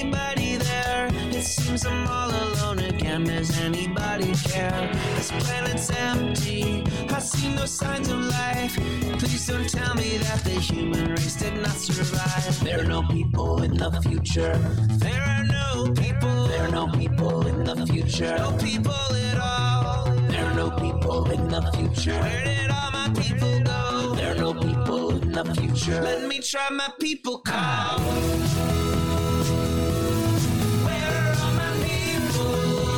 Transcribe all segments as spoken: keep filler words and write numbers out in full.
anybody there? It seems I'm all alone again. Does anybody care? This planet's empty. I see no signs of life. Please don't tell me that the human race did not survive. There are no people in the future. There are no people. There are no people in the future. No people at all. There are no people in the future. Where did all my people go? There are no people in the future. Let me try my people call. Where are all my people?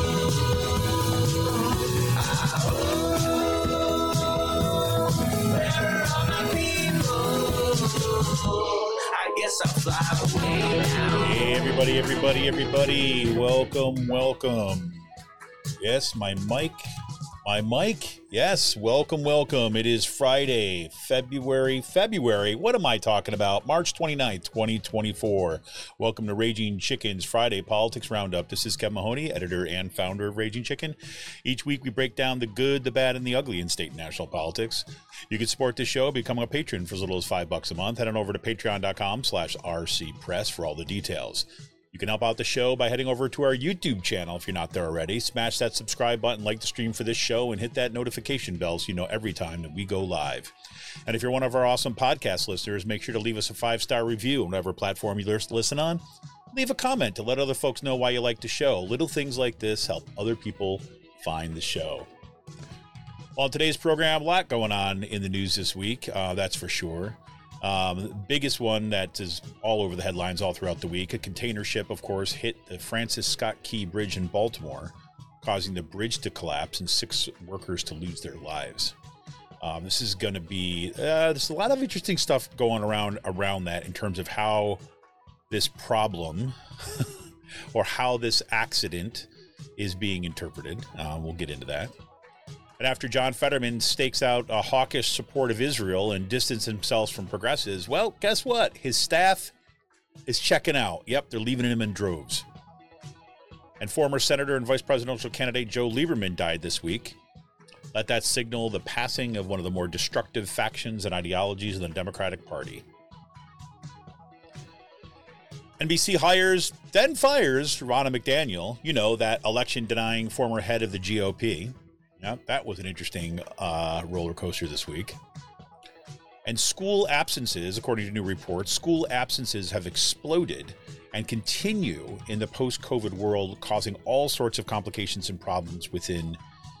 Where are all my people? I guess I'll fly away now. Hey, everybody, everybody, everybody. Welcome, welcome. Yes, my mic. My mic. Yes, welcome, welcome. It is Friday, February, February. What am I talking about? March twenty-ninth, twenty twenty-four. Welcome to Raging Chicken's Friday Politics Roundup. This is Kevin Mahoney, editor and founder of Raging Chicken. Each week we break down the good, the bad, and the ugly in state and national politics. You can support this show by becoming a patron for as little as five bucks a month. Head on over to patreon.com slash rcpress for all the details. You can help out the show by heading over to our YouTube channel if you're not there already. Smash that subscribe button, like the stream for this show, and hit that notification bell so you know every time that we go live. And if you're one of our awesome podcast listeners, make sure to leave us a five-star review on whatever platform you listen on. Leave a comment to let other folks know why you like the show. Little things like this help other people find the show. Well, on today's program, a lot going on in the news this week, uh, that's for sure. Um, the biggest one that is all over the headlines all throughout the week, a container ship, of course, hit the Francis Scott Key Bridge in Baltimore, causing the bridge to collapse and six workers to lose their lives. Um, this is going to be, uh, there's a lot of interesting stuff going around around that in terms of how this problem or how this accident is being interpreted. Uh, we'll get into that. And after John Fetterman stakes out a hawkish support of Israel and distances himself from progressives, well, guess what? His staff is checking out. Yep, they're leaving him in droves. And former Senator and Vice Presidential candidate Joe Lieberman died this week. Let that signal the passing of one of the more destructive factions and ideologies in the Democratic Party. N B C hires, then fires Ronna McDaniel, you know, that election-denying former head of the G O P. Yeah, that was an interesting uh, roller coaster this week. And school absences, according to new reports, school absences have exploded and continue in the post-COVID world, causing all sorts of complications and problems within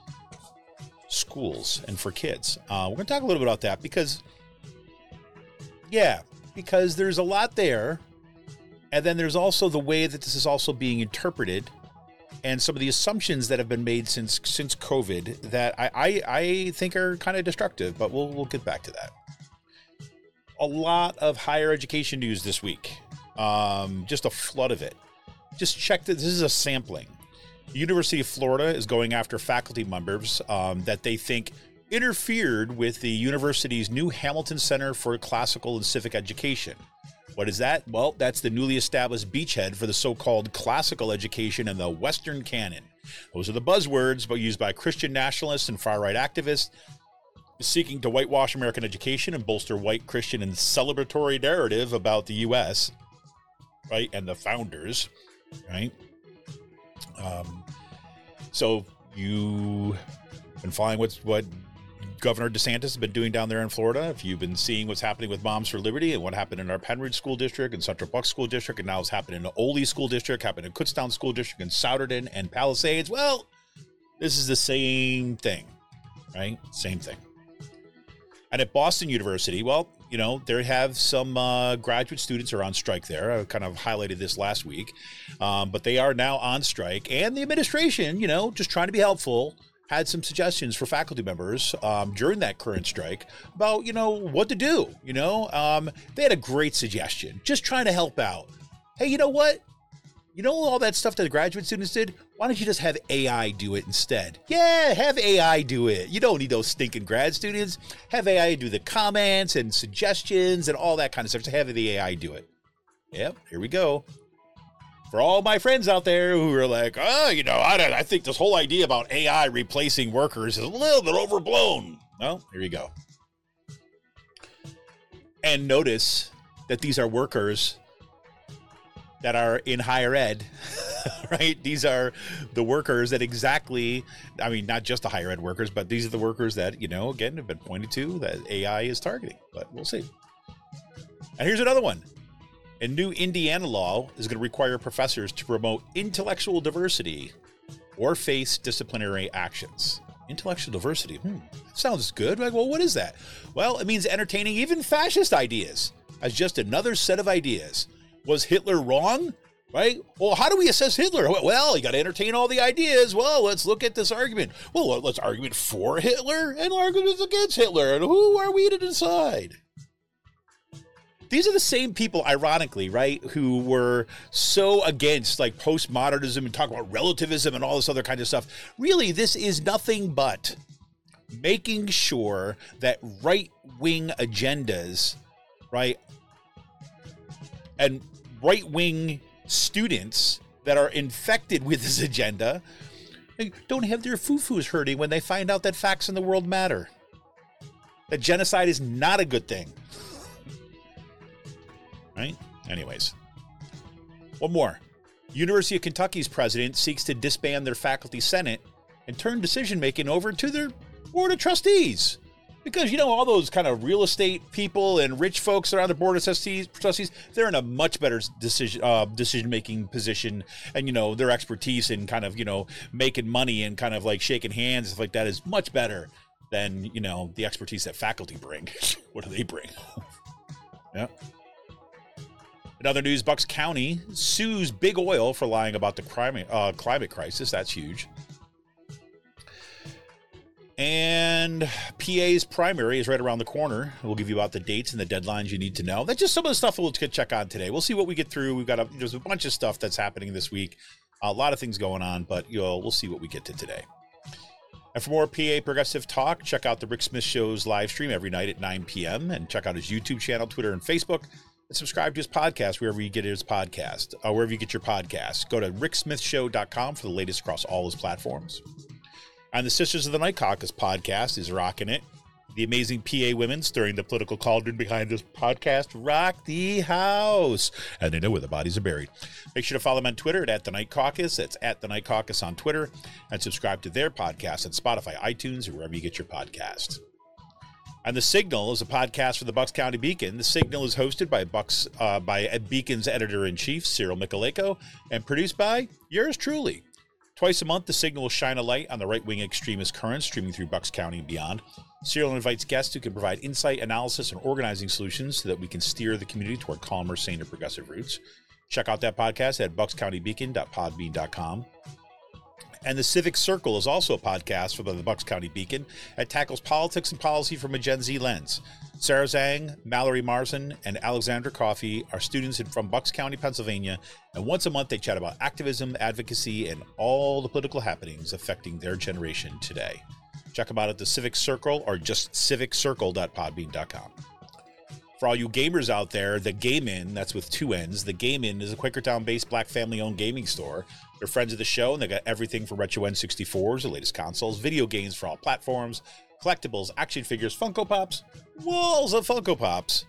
schools and for kids. Uh, we're going to talk a little bit about that because, yeah, because there's a lot there. And then there's also the way that this is also being interpreted and some of the assumptions that have been made since since COVID that I, I, I think are kind of destructive, but we'll we'll get back to that. A lot of higher education news this week. Um, just a flood of it. Just check that this is a sampling. The University of Florida is going after faculty members um, that they think interfered with the university's new Hamilton Center for Classical and Civic Education. What is that? Well, that's the newly established beachhead for the so-called classical education and the Western canon. Those are the buzzwords but used by Christian nationalists and far-right activists seeking to whitewash American education and bolster white Christian and celebratory narrative about the U S, right, and the founders, right? Um, so you been following what's what Governor DeSantis has been doing down there in Florida. If you've been seeing what's happening with Moms for Liberty and what happened in our Penridge School District and Central Bucks School District, and now it's happening in the Ole School District, happened in Kutztown School District, and Souderton and Palisades. Well, this is the same thing, right? Same thing. And at Boston University, well, you know, they have some uh, graduate students are on strike there. I kind of highlighted this last week, um, but they are now on strike. And the administration, you know, just trying to be helpful, had some suggestions for faculty members um, during that current strike about, you know, what to do. You know, um, they had a great suggestion, just trying to help out. Hey, you know what? You know all that stuff that the graduate students did? Why don't you just have A I do it instead? Yeah, have A I do it. You don't need those stinking grad students. Have A I do the comments and suggestions and all that kind of stuff. Just have the A I do it. Yep, here we go. For all my friends out there who are like, oh, you know, I, don't, I think this whole idea about A I replacing workers is a little bit overblown. Well, here you go. And notice that these are workers that are in higher ed, right? These are the workers that exactly, I mean, not just the higher ed workers, but these are the workers that, you know, again, have been pointed to that A I is targeting, but we'll see. And here's another one. A new Indiana law is going to require professors to promote intellectual diversity or face disciplinary actions. Intellectual diversity, hmm, that sounds good. Like, well, what is that? Well, it means entertaining even fascist ideas as just another set of ideas. Was Hitler wrong? Right? Well, how do we assess Hitler? Well, you got to entertain all the ideas. Well, let's look at this argument. Well, let's argument for Hitler and arguments against Hitler. And who are we to decide? These are the same people, ironically, right, who were so against like postmodernism and talk about relativism and all this other kind of stuff. Really, this is nothing but making sure that right-wing agendas, right, and right-wing students that are infected with this agenda don't have their foo-foos hurting when they find out that facts in the world matter. That genocide is not a good thing. Right? Anyways. One more. University of Kentucky's president seeks to disband their faculty senate and turn decision-making over to their board of trustees. Because, you know, all those kind of real estate people and rich folks that are on the board of trustees, trustees they're in a much better decision uh, decision-making position. And, you know, their expertise in kind of, you know, making money and kind of like shaking hands and stuff like that is much better than, you know, the expertise that faculty bring. What do they bring? Yeah. In other news, Bucks County sues Big Oil for lying about the climate, uh, climate crisis. That's huge. And P A's primary is right around the corner. We'll give you about the dates and the deadlines you need to know. That's just some of the stuff we'll check on today. We'll see what we get through. We've got a, there's a bunch of stuff that's happening this week. A lot of things going on, but you know, we'll see what we get to today. And for more P A Progressive talk, check out the Rick Smith Show's live stream every night at nine p.m. and check out his YouTube channel, Twitter, and Facebook. And subscribe to his podcast wherever you get his podcast, or wherever you get your podcasts. Go to rick smith show dot com for the latest across all his platforms. And the Sisters of the Night Caucus podcast is rocking it. The amazing P A women stirring the political cauldron behind this podcast rock the house. And they know where the bodies are buried. Make sure to follow them on Twitter at, at The Night Caucus. That's at The Night Caucus on Twitter. And subscribe to their podcast on Spotify, iTunes, or wherever you get your podcast. And The Signal is a podcast for the Bucks County Beacon. The Signal is hosted by Bucks uh, by Beacon's editor-in-chief, Cyril Michaleko, and produced by yours truly. Twice a month, The Signal will shine a light on the right-wing extremist currents streaming through Bucks County and beyond. Cyril invites guests who can provide insight, analysis, and organizing solutions so that we can steer the community toward calmer, saner, progressive roots. Check out that podcast at bucks county beacon dot podbean dot com. And The Civic Circle is also a podcast from the Bucks County Beacon that tackles politics and policy from a Gen Z lens. Sarah Zhang, Mallory Marson, and Alexandra Coffey are students from Bucks County, Pennsylvania, and once a month they chat about activism, advocacy, and all the political happenings affecting their generation today. Check them out at The Civic Circle or just civic circle dot podbean dot com. For all you gamers out there, the Game Inn, that's with two N's, the Game Inn is a Quakertown-based black family-owned gaming store. They're friends of the show, and they got everything from retro N sixty-fours, the latest consoles, video games for all platforms, collectibles, action figures, Funko Pops, walls of Funko Pops.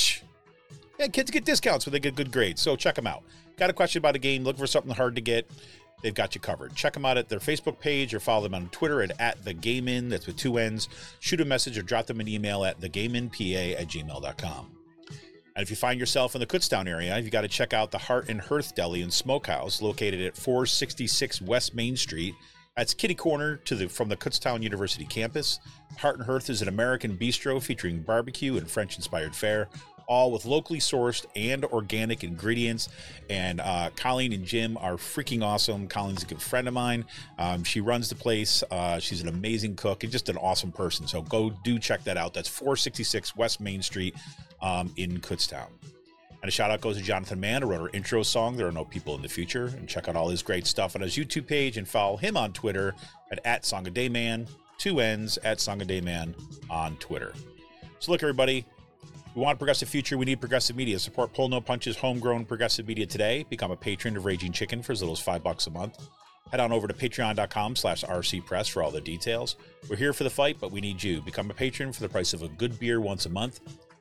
Yeah, kids get discounts when they get good grades, so check them out. Got a question about a game, looking for something hard to get, they've got you covered. Check them out at their Facebook page or follow them on Twitter at, at TheGameIn, that's with two N's. Shoot a message or drop them an email at thegameinpa at gmail dot com. And if you find yourself in the Kutztown area, you've got to check out the Heart and Hearth Deli and Smokehouse, located at four sixty-six West Main Street. That's kitty corner to the from the Kutztown University campus. Heart and Hearth is an American bistro featuring barbecue and French-inspired fare, all with locally sourced and organic ingredients. And uh, Colleen and Jim are freaking awesome. Colleen's a good friend of mine. Um, she runs the place. Uh, she's an amazing cook and just an awesome person. So go do check that out. That's four sixty-six West Main Street um, in Kutztown. And a shout out goes to Jonathan Mann, who wrote our intro song, There Are No People in the Future. And check out all his great stuff on his YouTube page and follow him on Twitter at, at SongADayMan, two N's, at SongADayMan on Twitter. So look, everybody, we want a progressive future. We need progressive media. Support Pull No Punches, homegrown progressive media today. Become a patron of Raging Chicken for as little as five bucks a month. Head on over to patreon dot com slash R C Press for all the details. We're here for the fight, but we need you. Become a patron for the price of a good beer once a month.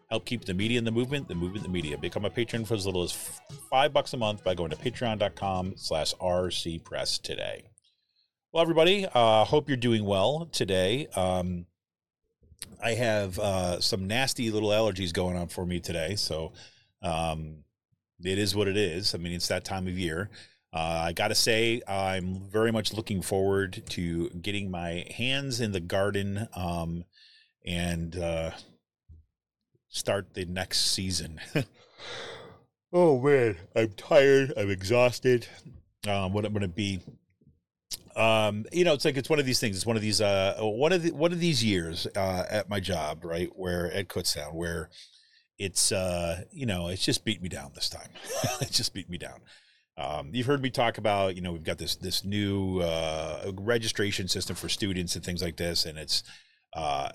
Help keep the media in the movement, the movement, the media. Become a patron for as little as five bucks a month by going to patreon.com slash rcpress today. Well, everybody, uh, hope you're doing well today. Um, I have uh, some nasty little allergies going on for me today, so um, it is what it is. I mean, it's that time of year. Uh, I got to say, I'm very much looking forward to getting my hands in the garden um, and uh, start the next season. Oh, man, I'm tired. I'm exhausted. Um, what I'm going to be. Um, you know, it's like, it's one of these things. It's one of these, uh, one of the, one of these years, uh, at my job, right. Where at Kutztown, where it's, uh, you know, it's just beat me down this time. It just beat me down. Um, you've heard me talk about, you know, we've got this, this new, uh, registration system for students and things like this. And it's, uh,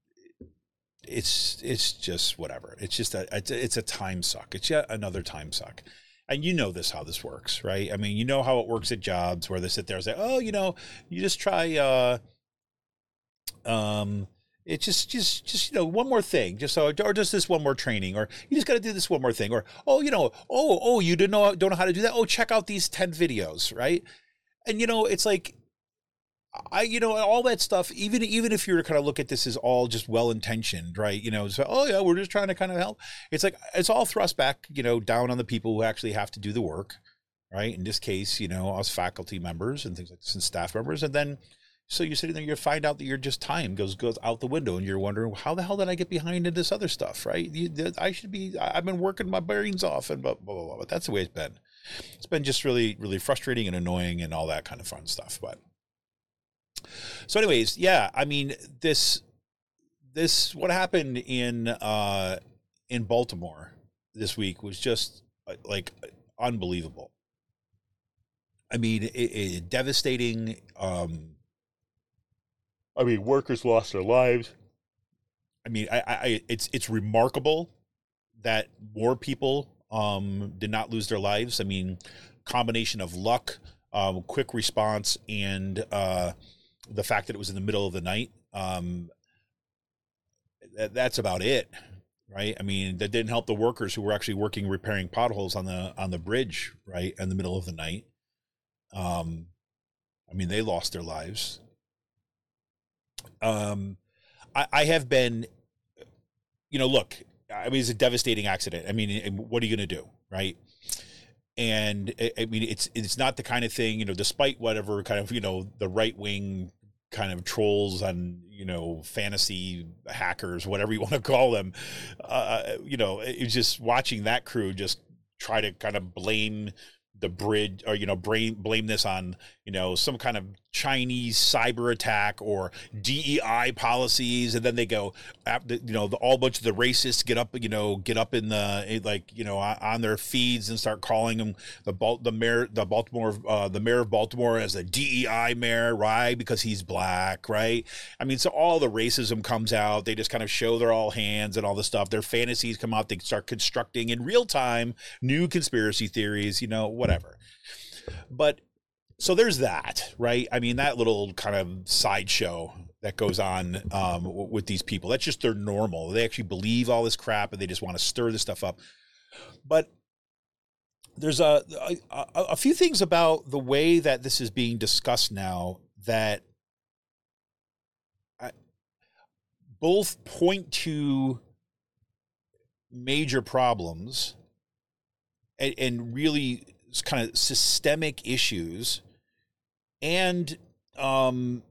it's, it's just whatever. It's just a, it's a, it's a time suck. It's yet another time suck. And you know this, how this works, right? I mean, you know how it works at jobs where they sit there and say, oh, you know, you just try, uh, um, it's just, just, just, you know, one more thing, just so, or just this one more training, or you just got to do this one more thing, or, oh, you know, oh, oh, you didn't know, don't know how to do that. Oh, check out these ten videos, right? And, you know, it's like, I, you know, all that stuff, even, even if you were to kind of look at this as all just well-intentioned, right? You know, so, oh yeah, we're just trying to kind of help. It's like, it's all thrust back, you know, down on the people who actually have to do the work, right? In this case, you know, us faculty members and things like this and staff members. And then, so you're sitting there, you find out that your just time goes, goes out the window and you're wondering, how the hell did I get behind in this other stuff, right? You, I should be, I've been working my brains off and blah, blah, blah, blah. But that's the way it's been. It's been just really, really frustrating and annoying and all that kind of fun stuff. But so anyways, yeah, I mean, this, this, what happened in, uh, in Baltimore this week was just like unbelievable. I mean, it, it devastating. Um, I mean, workers lost their lives. I mean, I, I, it's, it's remarkable that more people, um, did not lose their lives. I mean, combination of luck, um, quick response, and, uh, the fact that it was in the middle of the night, um, that, that's about it, right? I mean, that didn't help the workers who were actually working, repairing potholes on the, on the bridge, right, in the middle of the night. Um, I mean, they lost their lives. Um, I, I have been, you know, look, I mean, it's a devastating accident. I mean, what are you going to do, right? And I mean, it's, it's not the kind of thing, you know, despite whatever kind of, you know, the right wing kind of trolls on, you know, fantasy hackers, whatever you want to call them, uh, you know, it's just watching that crew just try to kind of blame the bridge, or, you know, blame, blame this on, you know, some kind of Chinese cyber attack or D E I policies. And then they go, you know, the, all bunch of the racists get up, you know, get up in the, like, you know, on their feeds and start calling them the, the mayor, the Baltimore, uh, the mayor of Baltimore as a D E I mayor, right? Because he's black, right? I mean, so all the racism comes out. They just kind of show their all hands and all this stuff. Their fantasies come out. They start constructing in real time new conspiracy theories, you know, whatever. But so there's that, right? I mean, that little kind of sideshow that goes on um, with these people, that's just their normal. They actually believe all this crap and they just want to stir this stuff up. But there's a, a, a few things about the way that this is being discussed now that I, both point to major problems and, and really kind of systemic issues. And, um,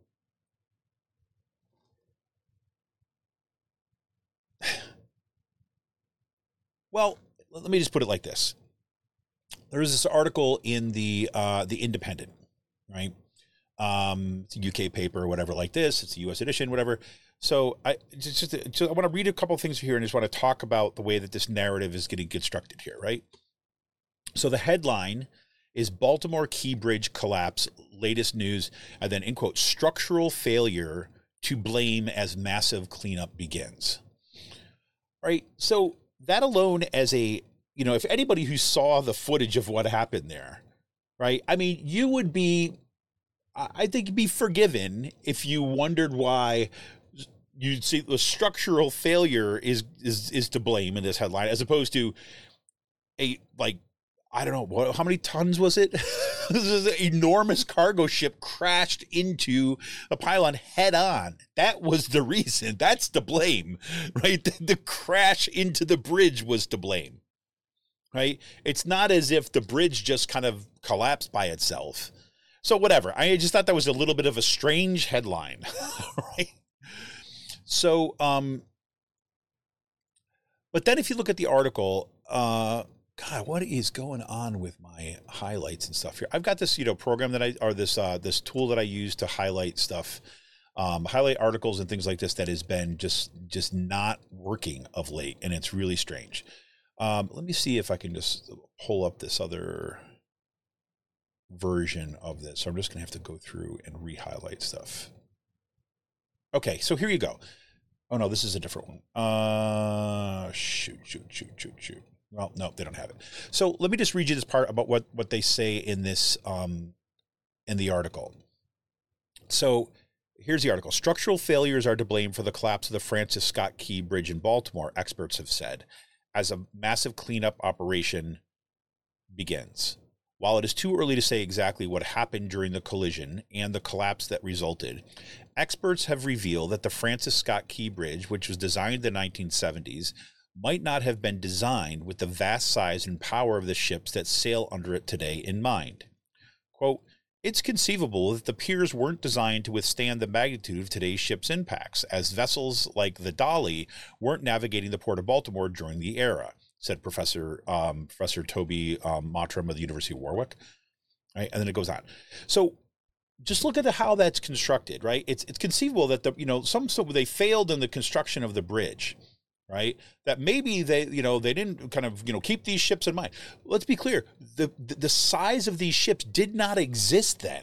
well, let me just put it like this. There was this article in the, uh, the Independent, right? Um, it's a U K paper or whatever like this. It's a U S edition, whatever. So I just, just, just I want to read a couple of things here and just want to talk about the way that this narrative is getting constructed here, right? So the headline is Baltimore Key Bridge collapse, latest news, and then, in quote, structural failure to blame as massive cleanup begins. Right? So that alone as a, you know, if anybody who saw the footage of what happened there, right? I mean, you would be, I think you'd be forgiven if you wondered why you see the structural failure is is is to blame in this headline, as opposed to a like I don't know what how many tons was it? This is an enormous cargo ship crashed into a pylon head on. That was the reason. That's the blame, right? The, the crash into the bridge was to blame, right? It's not as if the bridge just kind of collapsed by itself. So whatever. I just thought that was a little bit of a strange headline, right? So, um, but then if you look at the article, uh, God, what is going on with my highlights and stuff here? I've got this, you know, program that I, or this, uh, this tool that I use to highlight stuff, um, highlight articles and things like this that has been just, just not working of late. And it's really strange. Um, let me see if I can just pull up this other version of this. So I'm just going to have to go through and re-highlight stuff. Okay. So here you go. Oh no, this is a different one. Uh, shoot, shoot, shoot, shoot, shoot. Well, no, they don't have it. So let me just read you this part about what, what they say in this, um, in the article. So here's the article. Structural failures are to blame for the collapse of the Francis Scott Key Bridge in Baltimore, experts have said, as a massive cleanup operation begins. While it is too early to say exactly what happened during the collision and the collapse that resulted, experts have revealed that the Francis Scott Key Bridge, which was designed in the nineteen seventies, might not have been designed with the vast size and power of the ships that sail under it today in mind. Quote, it's conceivable that the piers weren't designed to withstand the magnitude of today's ship's impacts, as vessels like the Dolly weren't navigating the port of Baltimore during the era, said Professor um, Professor Toby um, Mottram of the University of Warwick. Right? And then it goes on. So just look at the, how that's constructed, right? It's it's conceivable that the you know some so they failed in the construction of the bridge. Right, that maybe they, you know, they didn't kind of, you know, keep these ships in mind. Let's be clear: the the, the size of these ships did not exist then.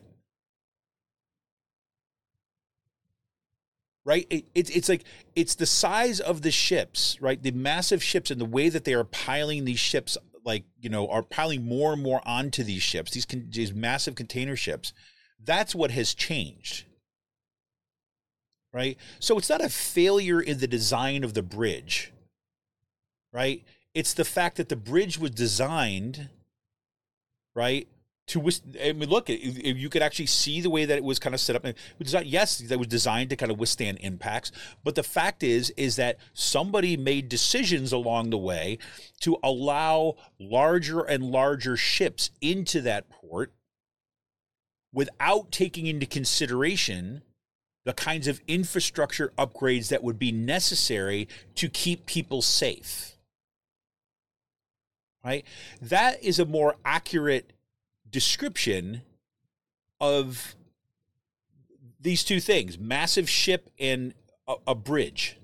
Right, it, it, it's like it's the size of the ships, right? The massive ships and the way that they are piling these ships, like you know, are piling more and more onto these ships, these con- these massive container ships. That's what has changed. Right? So it's not a failure in the design of the bridge, right? It's the fact that the bridge was designed, right, to, I mean, look, you could actually see the way that it was kind of set up. It was not, yes, that was designed to kind of withstand impacts, but the fact is, is that somebody made decisions along the way to allow larger and larger ships into that port without taking into consideration the kinds of infrastructure upgrades that would be necessary to keep people safe, right? That is a more accurate description of these two things, massive ship and a, a bridge,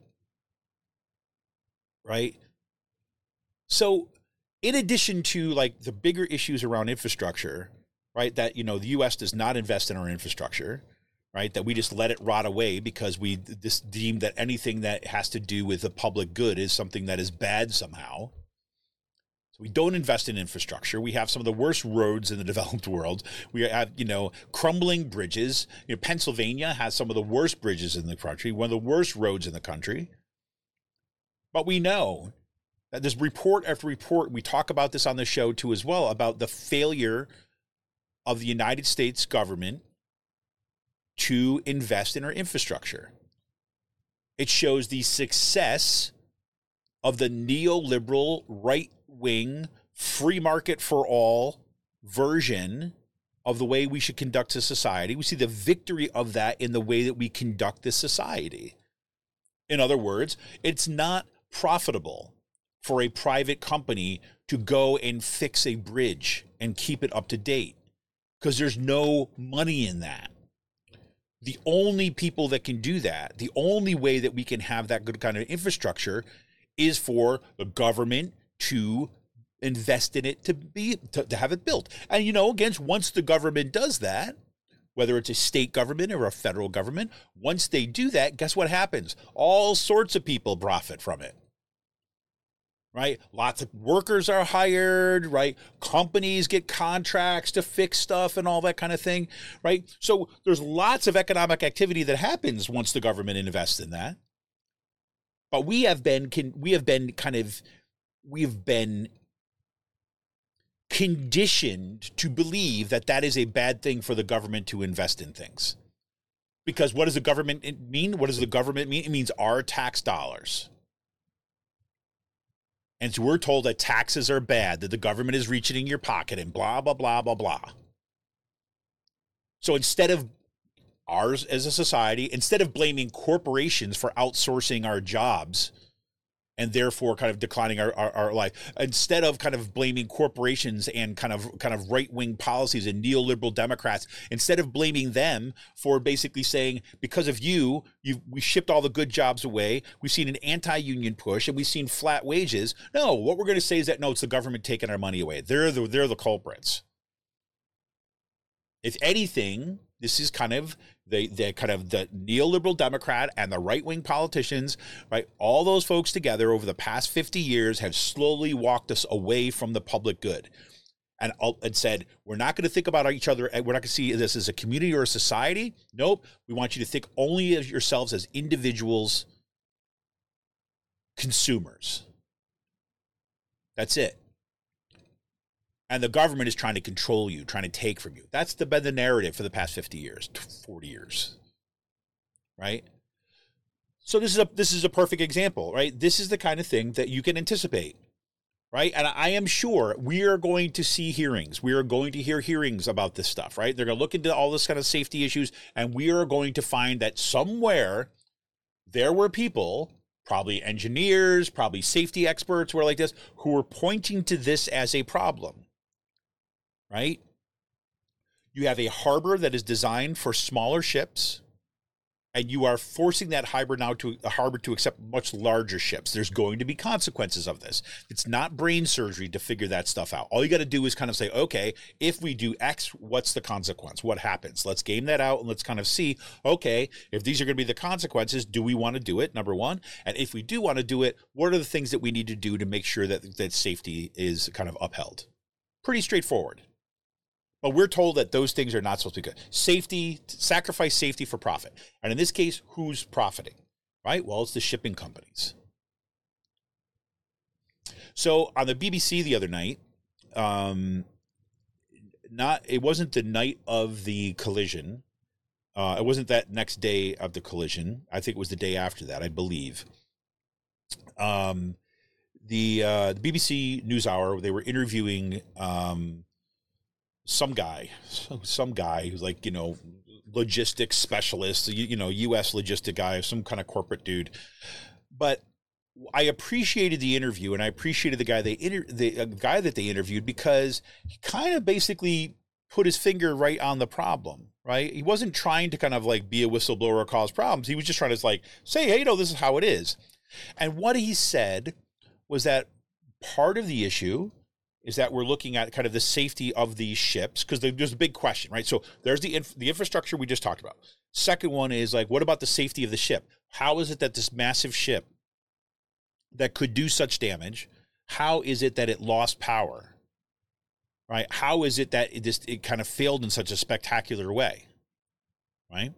right? So in addition to like the bigger issues around infrastructure, right, that, you know, the U S does not invest in our infrastructure, right, that we just let it rot away because we this deem that anything that has to do with the public good is something that is bad somehow. So we don't invest in infrastructure. We have some of the worst roads in the developed world. We have, you know, crumbling bridges. You know, Pennsylvania has some of the worst bridges in the country, one of the worst roads in the country. But we know that there's report after report, we talk about this on the show too as well, about the failure of the United States government to invest in our infrastructure. It shows the success of the neoliberal, right-wing, free market for all version of the way we should conduct a society. We see the victory of that in the way that we conduct this society. In other words, it's not profitable for a private company to go and fix a bridge and keep it up to date because there's no money in that. The only people that can do that, the only way that we can have that good kind of infrastructure is for the government to invest in it to be to, to have it built. And, you know, again, once the government does that, whether it's a state government or a federal government, once they do that, guess what happens? All sorts of people profit from it. Right? Lots of workers are hired, right? Companies get contracts to fix stuff and all that kind of thing, right? So there's lots of economic activity that happens once the government invests in that. But we have been can we have been kind of we've been conditioned to believe that that is a bad thing for the government to invest in things. Because what does the government mean? What does the government mean? It means our tax dollars. And so we're told that taxes are bad, that the government is reaching in your pocket and blah, blah, blah, blah, blah. So instead of ours as a society, instead of blaming corporations for outsourcing our jobs and therefore kind of declining our, our, our life, instead of kind of blaming corporations and kind of kind of right-wing policies and neoliberal Democrats, instead of blaming them for basically saying, because of you, you we shipped all the good jobs away, we've seen an anti-union push, and we've seen flat wages. No, what we're going to say is that, no, it's the government taking our money away. They're the, they're the culprits. If anything, this is kind of the, the kind of the neoliberal Democrat and the right-wing politicians, right? All those folks together over the past fifty years have slowly walked us away from the public good and, and said, we're not going to think about each other. We're not going to see this as a community or a society. Nope. We want you to think only of yourselves as individuals, consumers. That's it. And the government is trying to control you, trying to take from you. That's the, been the narrative for the past fifty years, forty years, right? So this is a this is a perfect example, right? This is the kind of thing that you can anticipate, right? And I am sure we are going to see hearings. We are going to hear hearings about this stuff, right? They're going to look into all this kind of safety issues, and we are going to find that somewhere there were people, probably engineers, probably safety experts, who are like this, who were pointing to this as a problem. Right? You have a harbor that is designed for smaller ships, and you are forcing that harbor now to a harbor to accept much larger ships. There's going to be consequences of this. It's not brain surgery to figure that stuff out. All you got to do is kind of say, okay, if we do X, what's the consequence? What happens? Let's game that out and let's kind of see, okay, if these are going to be the consequences, do we want to do it? Number one. And if we do want to do it, what are the things that we need to do to make sure that, that safety is kind of upheld? Pretty straightforward. But we're told that those things are not supposed to be good. Safety, sacrifice safety for profit. And in this case, who's profiting, right? Well, it's the shipping companies. So on the B B C the other night, um, not it wasn't the night of the collision. Uh, it wasn't that next day of the collision. I think it was the day after that, I believe. Um, the, uh, the B B C NewsHour, they were interviewing um, some guy, some guy who's like, you know, logistics specialist, you, you know, U S logistic guy, some kind of corporate dude. But I appreciated the interview, and I appreciated the guy they inter- the uh, guy that they interviewed, because he kind of basically put his finger right on the problem, right? He wasn't trying to kind of like be a whistleblower or cause problems. He was just trying to like say, hey, you know, this is how it is. And what he said was that part of the issue is that we're looking at kind of the safety of these ships, because there's a big question, right? So there's the inf- the infrastructure we just talked about. Second one is like, what about the safety of the ship? How is it that this massive ship that could do such damage, how is it that it lost power, right? How is it that it just it kind of failed in such a spectacular way, right?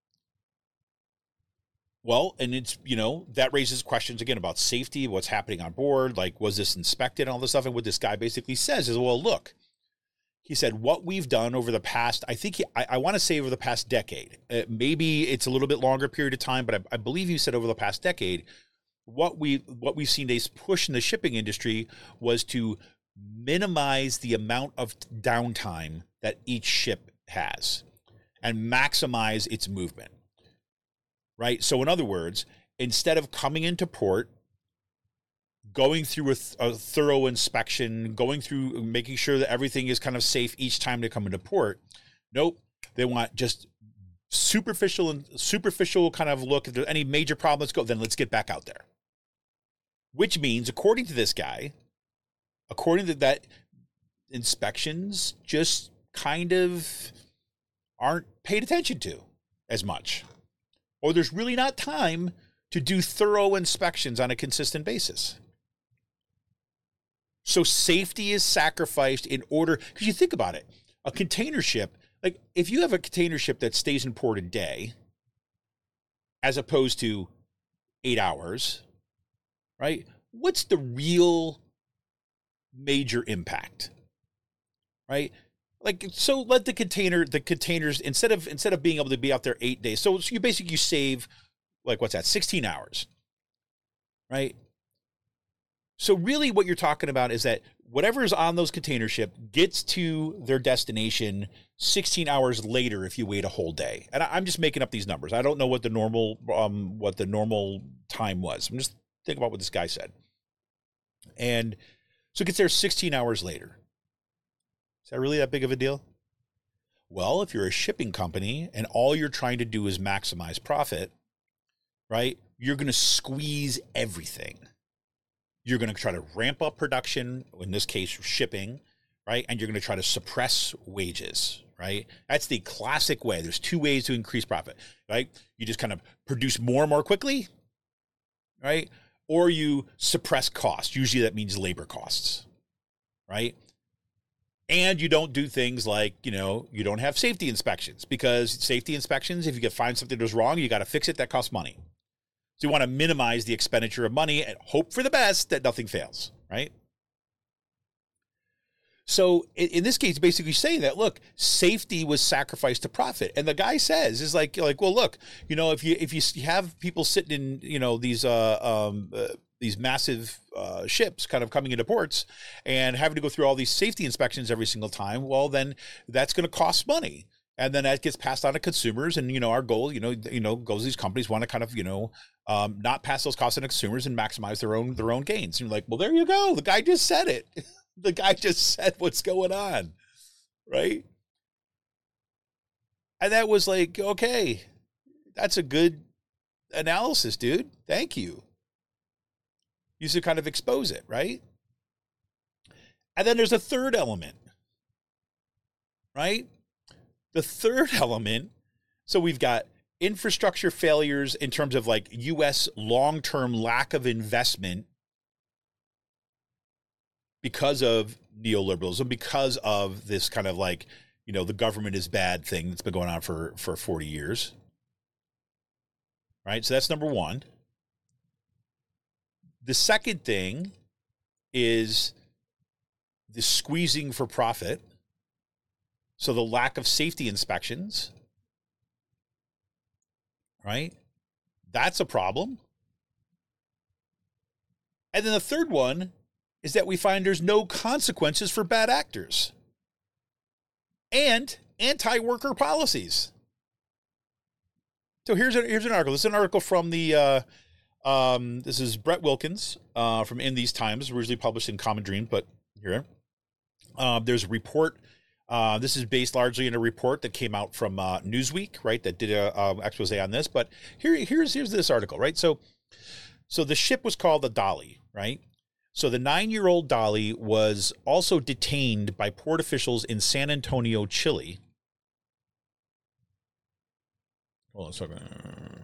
Well, and it's, you know, that raises questions again about safety, what's happening on board, like, was this inspected and all this stuff? And what this guy basically says is, well, look, he said, what we've done over the past, I think, he, I, I want to say over the past decade, uh, maybe it's a little bit longer period of time, but I, I believe you said over the past decade, what we what we've seen this push in the shipping industry was to minimize the amount of downtime that each ship has and maximize its movement. Right? So in other words, instead of coming into port, going through a, th- a thorough inspection, going through making sure that everything is kind of safe each time they come into port, nope, they want just superficial and superficial kind of look. If there's any major problems, go, then let's get back out there. Which means, according to this guy, according to that, inspections just kind of aren't paid attention to as much. Or there's really not time to do thorough inspections on a consistent basis. So safety is sacrificed in order, because you think about it, a container ship, like if you have a container ship that stays in port a day, as opposed to eight hours, right? What's the real major impact, right? Like, so let the container, the containers, instead of, instead of being able to be out there eight days. So, so you basically, you save like, what's that? sixteen hours, right? So really what you're talking about is that whatever is on those container ship gets to their destination sixteen hours later if you wait a whole day. And I, I'm just making up these numbers. I don't know what the normal, um, what the normal time was. I'm just thinking about what this guy said. And so it gets there sixteen hours later. Is that really that big of a deal? Well, if you're a shipping company and all you're trying to do is maximize profit, right? You're going to squeeze everything. You're going to try to ramp up production, in this case, shipping, right? And you're going to try to suppress wages, right? That's the classic way. There's two ways to increase profit, right? You just kind of produce more and more quickly, right? Or you suppress costs. Usually that means labor costs, right? And you don't do things like, you know, you don't have safety inspections, because safety inspections, if you can find something that's wrong, you got to fix it. That costs money. So you want to minimize the expenditure of money and hope for the best that nothing fails, right? So in this case, basically saying that, look, safety was sacrificed to profit. And the guy says, is like, like, well, look, you know, if you, if you have people sitting in, you know, these, uh, um, uh, these massive uh, ships kind of coming into ports and having to go through all these safety inspections every single time, well, then that's going to cost money. And then that gets passed on to consumers. And, you know, our goal, you know, you know, goes, these companies want to kind of, you know, um, not pass those costs on to consumers and maximize their own, their own gains. And you're like, well, there you go. The guy just said it. The guy just said what's going on. Right. And that was like, okay, that's a good analysis, dude. Thank you. You should kind of expose it, right? And then there's a third element, right? The third element, so we've got infrastructure failures in terms of like U S long-term lack of investment because of neoliberalism, because of this kind of like, you know, the government is bad thing that's been going on for, for forty years, right? So that's number one. The second thing is the squeezing for profit. So the lack of safety inspections, right? That's a problem. And then the third one is that we find there's no consequences for bad actors and anti-worker policies. So here's, a, here's an article. This is an article from the... Uh, Um, this is Brett Wilkins uh, from In These Times, originally published in Common Dream, but here. Uh, there's a report. Uh, this is based largely in a report that came out from uh, Newsweek, right, that did a um, expose on this. But here, here's here's this article, right? So, so the ship was called the Dolly, right? So the nine-year-old Dolly was also detained by port officials in San Antonio, Chile. Hold on a second.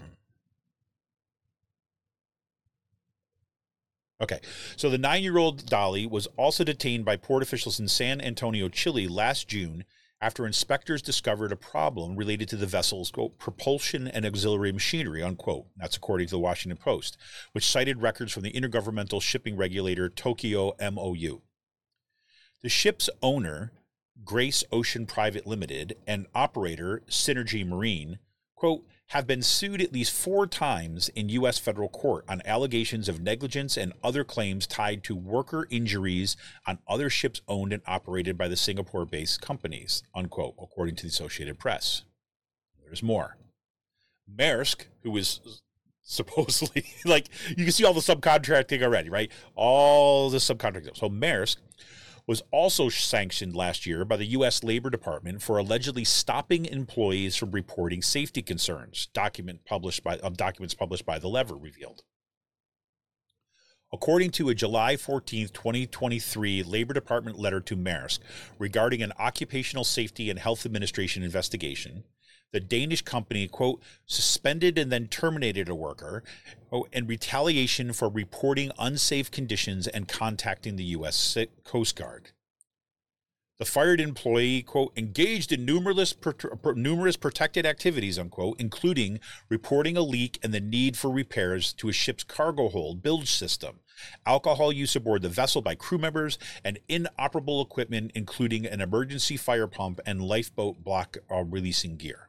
Okay, so the nine-year-old Dolly was also detained by port officials in San Antonio, Chile last June after inspectors discovered a problem related to the vessel's, quote, propulsion and auxiliary machinery, unquote. That's according to the Washington Post, which cited records from the intergovernmental shipping regulator Tokyo M O U. The ship's owner, Grace Ocean Private Limited, and operator, Synergy Marine, quote, have been sued at least four times in U S federal court on allegations of negligence and other claims tied to worker injuries on other ships owned and operated by the Singapore-based companies, unquote, according to the Associated Press. There's more. Maersk, who is supposedly, like, you can see all the subcontracting already, right? All the subcontracting. So Maersk was also sanctioned last year by the U S Labor Department for allegedly stopping employees from reporting safety concerns, document published by, of documents published by The Lever revealed. According to a July fourteenth, twenty twenty-three Labor Department letter to Maersk regarding an Occupational Safety and Health Administration investigation, the Danish company, quote, suspended and then terminated a worker oh, in retaliation for reporting unsafe conditions and contacting the U S Coast Guard. The fired employee, quote, engaged in numerous, numerous protected activities, unquote, including reporting a leak and the need for repairs to a ship's cargo hold bilge system, alcohol use aboard the vessel by crew members, and inoperable equipment, including an emergency fire pump and lifeboat block uh, releasing gear.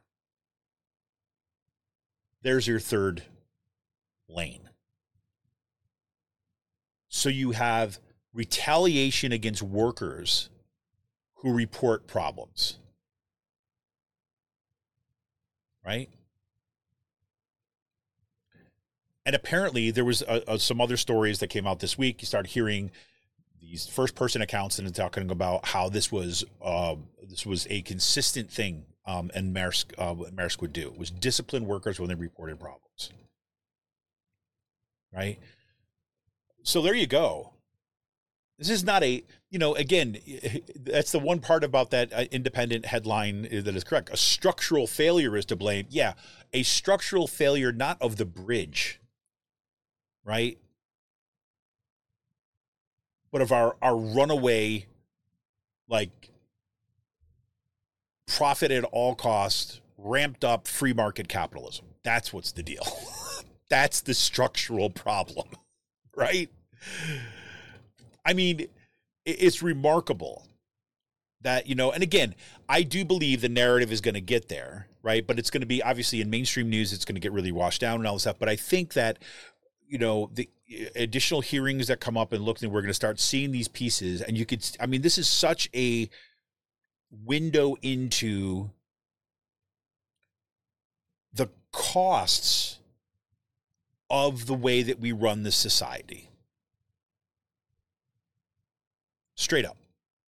There's your third lane. So you have retaliation against workers who report problems. Right? And apparently there was a, a, some other stories that came out this week. You started hearing these first-person accounts and talking about how this was uh, this was a consistent thing, um, and Maersk uh, what Maersk would do was discipline workers when they reported problems. Right? So there you go. This is not a, you know, again, that's the one part about that uh, independent headline that is correct. A structural failure is to blame. Yeah, a structural failure, not of the bridge, right? But of our, our runaway, like, profit at all costs, ramped up free market capitalism. That's what's the deal. That's the structural problem, right? I mean, it's remarkable that, you know, and again, I do believe the narrative is going to get there, right? But it's going to be, obviously, in mainstream news, it's going to get really washed down and all this stuff. But I think that, you know, the additional hearings that come up and look, and we're going to start seeing these pieces. And you could, I mean, this is such a window into the costs of the way that we run this society. Straight up.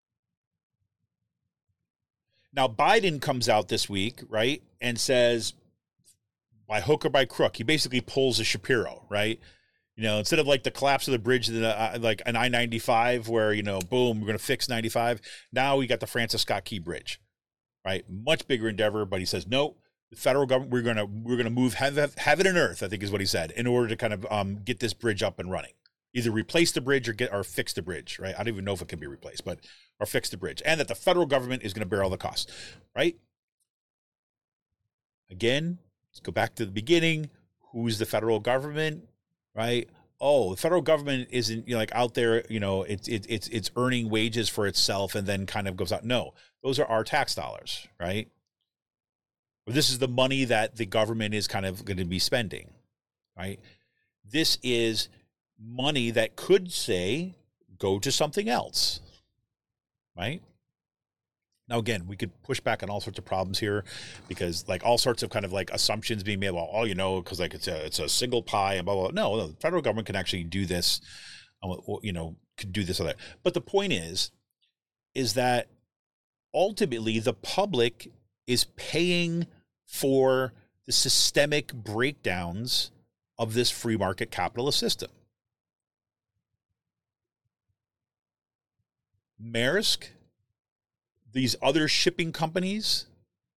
Now, Biden comes out this week, right, and says, by hook or by crook, he basically pulls a Shapiro, right? You know, instead of like the collapse of the bridge, uh, like an I ninety-five where, you know, boom, we're going to fix ninety-five. Now we got the Francis Scott Key Bridge, right? Much bigger endeavor, but he says, no, the federal government, we're going to we're going to move heaven, heaven and earth, I think is what he said, in order to kind of um, get this bridge up and running. Either replace the bridge or get or fix the bridge, right? I don't even know if it can be replaced, but or fix the bridge. And that the federal government is going to bear all the costs, right? Again, let's go back to the beginning. Who's the federal government, right? Oh, the federal government isn't, you know, like out there, you know, it's it, it's it's earning wages for itself and then kind of goes out. No, those are our tax dollars, right? This is the money that the government is kind of going to be spending, right? This is money that could, say, go to something else, right? Now, again, we could push back on all sorts of problems here because, like, all sorts of kind of like assumptions being made. Well, oh, you know, because like it's a it's a single pie and blah blah. blah. No, no, the federal government can actually do this. You know, could do this or that. But the point is, is that ultimately the public is paying for the systemic breakdowns of this free market capitalist system. Maersk, these other shipping companies,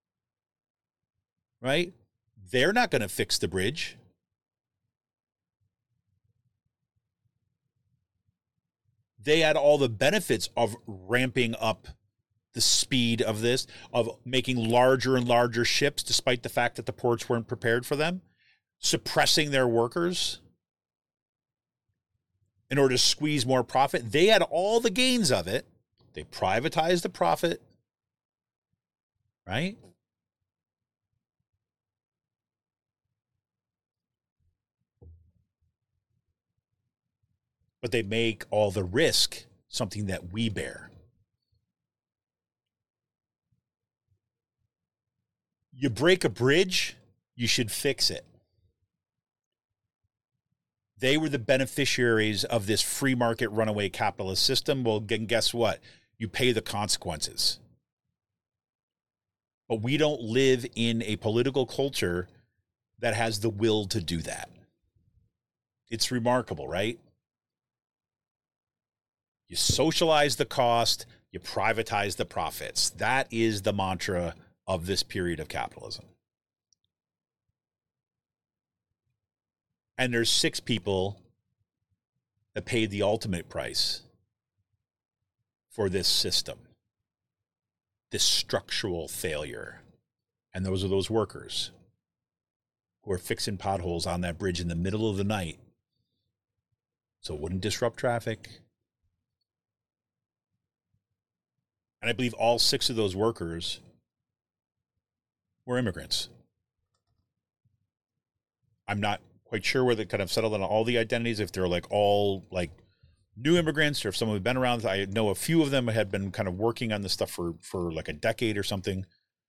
right? They're not going to fix the bridge. They had all the benefits of ramping up the speed of this, of making larger and larger ships, despite the fact that the ports weren't prepared for them, suppressing their workers in order to squeeze more profit. They had all the gains of it. They privatized the profit, right? But they make all the risk something that we bear. You break a bridge, you should fix it. They were the beneficiaries of this free market runaway capitalist system. Well, guess what? You pay the consequences. But we don't live in a political culture that has the will to do that. It's remarkable, right? You socialize the cost, you privatize the profits. That is the mantra of this period of capitalism. And there's six people that paid the ultimate price for this system, this structural failure. And those are those workers who are fixing potholes on that bridge in the middle of the night so it wouldn't disrupt traffic. And I believe all six of those workers were immigrants. I'm not quite sure where they kind of settled on all the identities, if they're like all like new immigrants or if someone had been around. I know a few of them had been kind of working on this stuff for, for like a decade or something.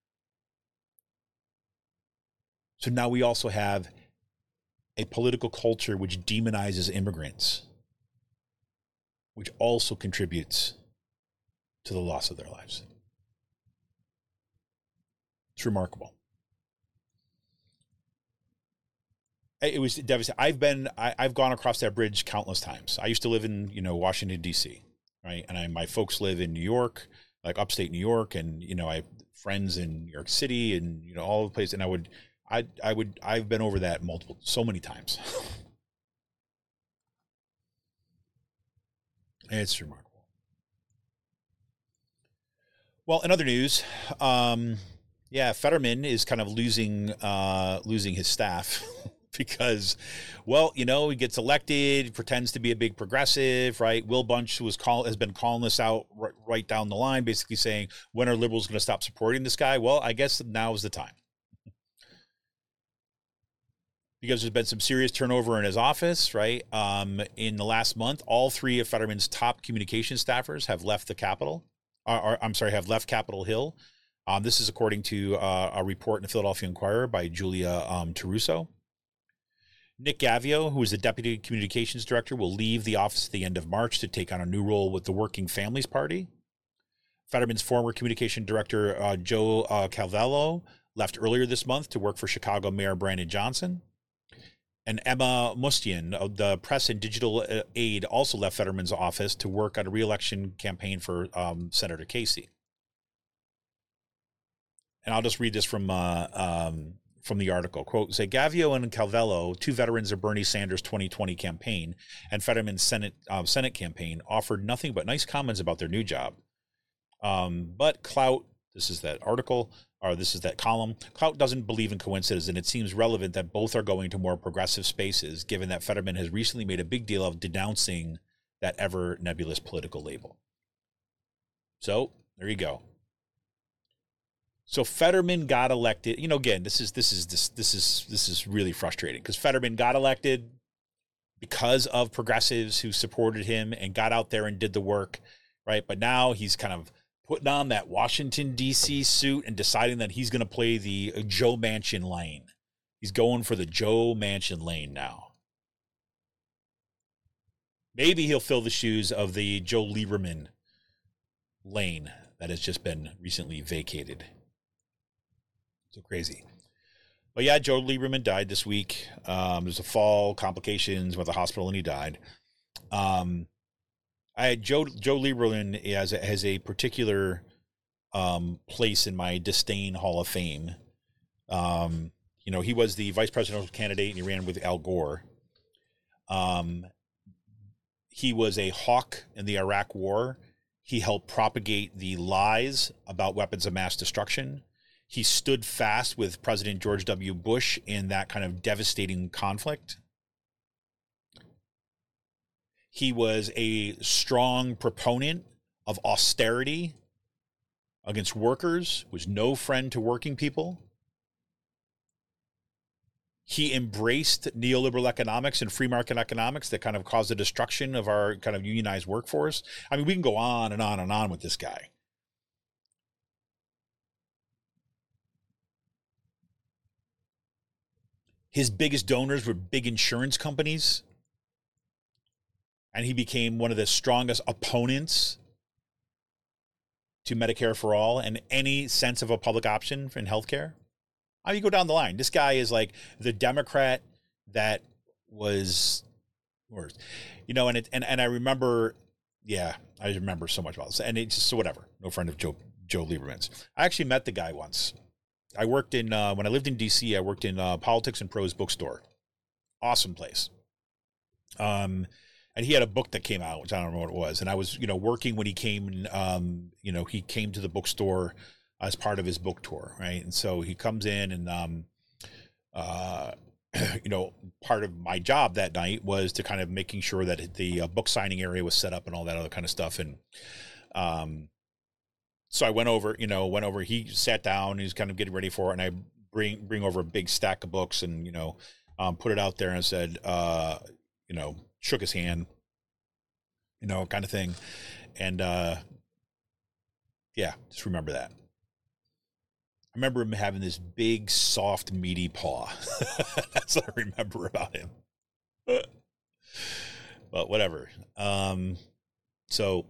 So now we also have a political culture which demonizes immigrants, which also contributes to the loss of their lives. It's remarkable. It was devastating. I've been, I, I've gone across that bridge countless times. I used to live in, you know, Washington, D C, right? And I, my folks live in New York, like upstate New York. And, you know, I have friends in New York City and, you know, all the places. And I would, I, I would, I've been over that multiple, so many times. It's remarkable. Well, in other news, um, yeah, Fetterman is kind of losing, uh, losing his staff. Because, well, you know, he gets elected, pretends to be a big progressive, right? Will Bunch was call, has been calling this out right, right down the line, basically saying, when are liberals going to stop supporting this guy? Well, I guess now is the time. Because there's been some serious turnover in his office, right? Um, in the last month, all three of Fetterman's top communication staffers have left the Capitol, or, or I'm sorry, have left Capitol Hill. Um, this is according to uh, a report in the Philadelphia Inquirer by Julia um, Taruso. Nick Gavio, who is the Deputy Communications Director, will leave the office at the end of March to take on a new role with the Working Families Party. Fetterman's former Communication Director, uh, Joe uh, Calvello, left earlier this month to work for Chicago Mayor Brandon Johnson. And Emma Mustian, the press and digital aide, also left Fetterman's office to work on a re-election campaign for um, Senator Casey. And I'll just read this from... Uh, um, from the article, quote, say Gavio and Calvello, two veterans of Bernie Sanders' twenty twenty campaign and Fetterman's Senate uh, Senate campaign, offered nothing but nice comments about their new job. Um, but Clout, this is that article, or this is that column, Clout doesn't believe in coincidence, and it seems relevant that both are going to more progressive spaces, given that Fetterman has recently made a big deal of denouncing that ever nebulous political label. So there you go. So Fetterman got elected. You know, again, this is this is this this is this is really frustrating because Fetterman got elected because of progressives who supported him and got out there and did the work, right? But now he's kind of putting on that Washington, D C suit and deciding that he's going to play the Joe Manchin lane. He's going for the Joe Manchin lane now. Maybe he'll fill the shoes of the Joe Lieberman lane that has just been recently vacated. So crazy. But yeah, Joe Lieberman died this week. Um, there's a fall, complications, went to the hospital, and he died. Um, I had Joe Joe Lieberman has a, has a particular um, place in my disdain Hall of Fame. Um, you know, he was the vice presidential candidate, and he ran with Al Gore. Um, he was a hawk in the Iraq War. He helped propagate the lies about weapons of mass destruction. He stood fast with President George W. Bush in that kind of devastating conflict. He was a strong proponent of austerity against workers, was no friend to working people. He embraced neoliberal economics and free market economics that kind of caused the destruction of our kind of unionized workforce. I mean, we can go on and on and on with this guy. His biggest donors were big insurance companies. And he became one of the strongest opponents to Medicare for all and any sense of a public option in healthcare. I mean, you go down the line. This guy is like the Democrat that was worse, you know, and it, and, and I remember, yeah, I remember so much about this. And it's just so whatever. No friend of Joe, Joe Lieberman's. I actually met the guy once. I worked in, uh, when I lived in D C, I worked in uh, Politics and Prose bookstore. Awesome place. Um, and he had a book that came out, which I don't remember what it was. And I was, you know, working when he came, um, you know, he came to the bookstore as part of his book tour, right? And so he comes in and um, uh, you know, part of my job that night was to kind of making sure that the uh, book signing area was set up and all that other kind of stuff. And, um, so I went over, you know, went over, he sat down, he was kind of getting ready for it. And I bring, bring over a big stack of books and, you know, um, put it out there and said, uh, you know, shook his hand, you know, kind of thing. And, uh, yeah, just remember that. I remember him having this big, soft, meaty paw. That's what I remember about him. But whatever. Um, so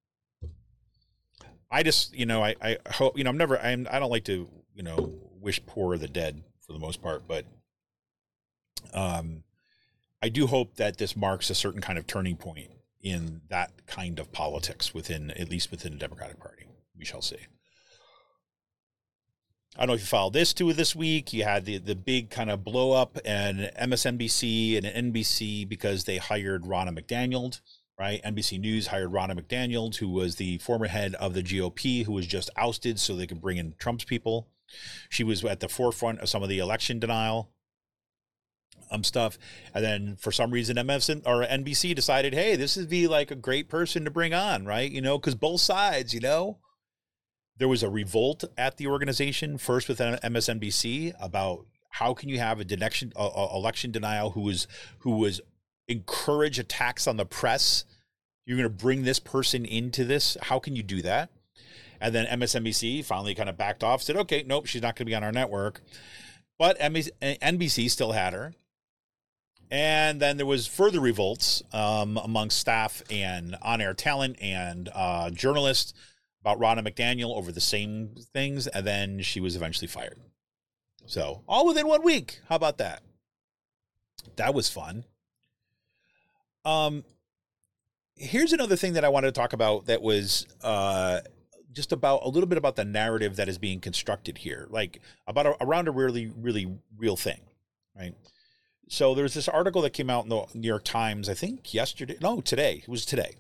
I just, you know, I, I hope, you know, I'm never, I'm, I don't like to, you know, wish poor the dead for the most part, but um, I do hope that this marks a certain kind of turning point in that kind of politics within, at least within the Democratic Party. We shall see. I don't know if you followed this too this week. You had the, the big kind of blow up and M S N B C and N B C because they hired Ronna McDaniel, right? N B C News hired Ronna McDaniel, who was the former head of the G O P, who was just ousted so they could bring in Trump's people. She was at the forefront of some of the election denial um stuff. And then for some reason, M S N or N B C decided, hey, this would be like a great person to bring on, right? You know, because both sides, you know. There was a revolt at the organization, first with M S N B C, about how can you have a election, uh, election denial who was who was encourage attacks on the press. You're going to bring this person into this. How can you do that? And then M S N B C finally kind of backed off, said, okay, nope, she's not going to be on our network. But N B C still had her. And then there was further revolts um, among staff and on-air talent and uh, journalists about Ronna McDaniel over the same things, and then she was eventually fired. So, all within one week. How about that? That was fun. Um, here's another thing that I wanted to talk about that was uh, just about a little bit about the narrative that is being constructed here, like about a, around a really, really real thing, right? So there's this article that came out in the New York Times, I think yesterday, no, today, it was today.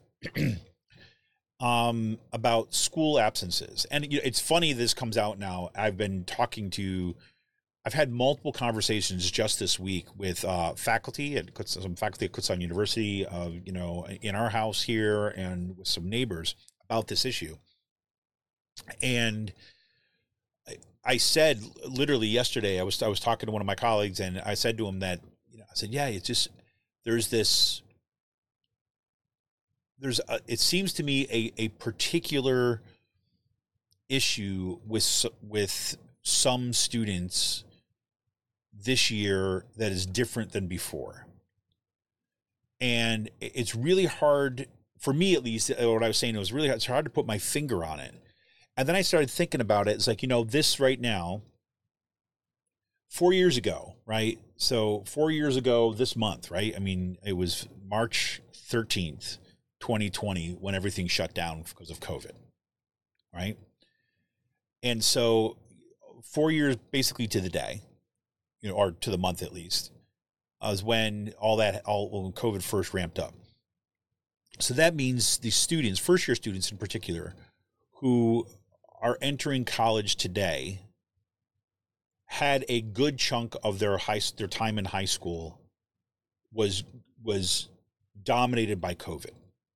Um, about school absences. And you know, it's funny this comes out now. I've been talking to, I've had multiple conversations just this week with uh, faculty at some faculty at Kutztown University, uh, you know, in our house here and with some neighbors about this issue. And I, I said literally yesterday, I was I was talking to one of my colleagues and I said to him that, you know, I said, yeah, it's just, there's this, There's a, it seems to me a, a particular issue with with some students this year that is different than before. And it's really hard, for me at least, what I was saying, it was really hard, it's hard to put my finger on it. And then I started thinking about it. It's like, you know, this right now, four years ago, right? So four years ago this month, right? I mean, it was March thirteenth. twenty twenty, when everything shut down because of COVID, right? And so four years basically to the day, you know, or to the month at least, was when all that, all when COVID first ramped up. So that means the students, first year students in particular, who are entering college today, had a good chunk of their high, their time in high school was was dominated by COVID.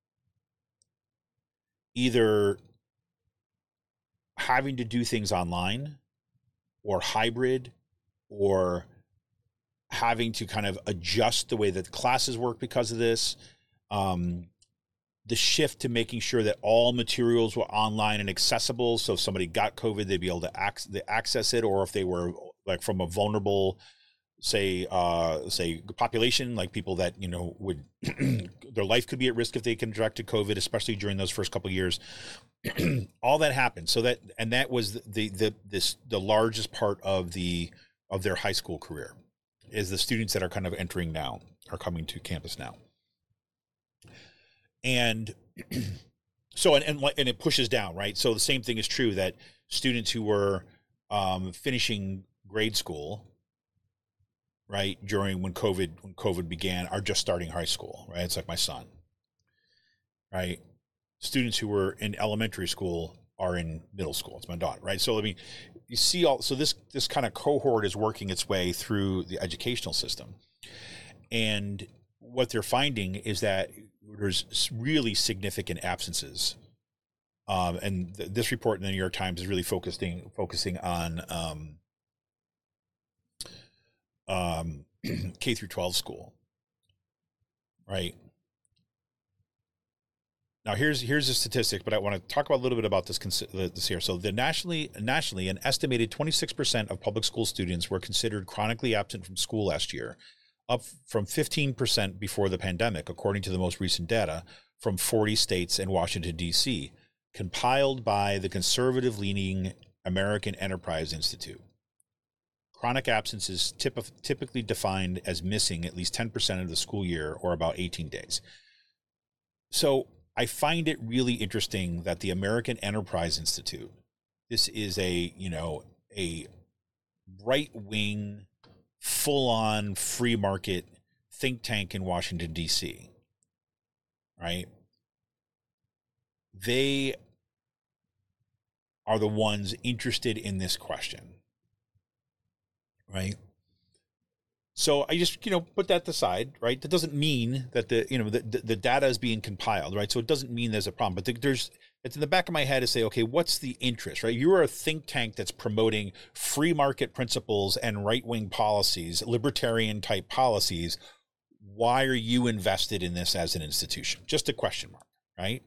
Either having to do things online or hybrid or having to kind of adjust the way that the classes work because of this. Um, the shift to making sure that all materials were online and accessible. So if somebody got COVID, they'd be able to ac- access it, or if they were like from a vulnerable, say, uh, say population, like people that, you know, would, their life could be at risk if they contracted COVID, especially during those first couple of years. All that happened. So that, and that was the, the, this, the largest part of the, of their high school career is the students that are kind of entering now, are coming to campus now. And so, and, and, and it pushes down, right? So the same thing is true that students who were um, finishing grade school, right, during when COVID when COVID began, are just starting high school, right? It's like my son, right? Students who were in elementary school are in middle school. It's my daughter, right? So I mean, you see all, so this, this kind of cohort is working its way through the educational system. And what they're finding is that there's really significant absences. Um, and th- this report in the New York Times is really focusing, focusing on, um, um, K through twelve school. Right. Now here's here's a statistic, but I want to talk about a little bit about this this here. So the nationally nationally, an estimated twenty-six percent of public school students were considered chronically absent from school last year, up from fifteen percent before the pandemic, according to the most recent data from forty states and Washington, D C, compiled by the conservative-leaning American Enterprise Institute. Chronic absence is typ- typically defined as missing at least ten percent of the school year, or about eighteen days. So I find it really interesting that the American Enterprise Institute, this is a, you know, a right-wing, full-on free market think tank in Washington, D C, right? They are the ones interested in this question, right? So I just, you know, put that aside, right? That doesn't mean that the, you know, the, the, the data is being compiled, right? So it doesn't mean there's a problem, but the, there's, it's in the back of my head to say, okay, what's the interest, right? You are a think tank that's promoting free market principles and right-wing policies, libertarian type policies. Why are you invested in this as an institution? Just a question mark, right?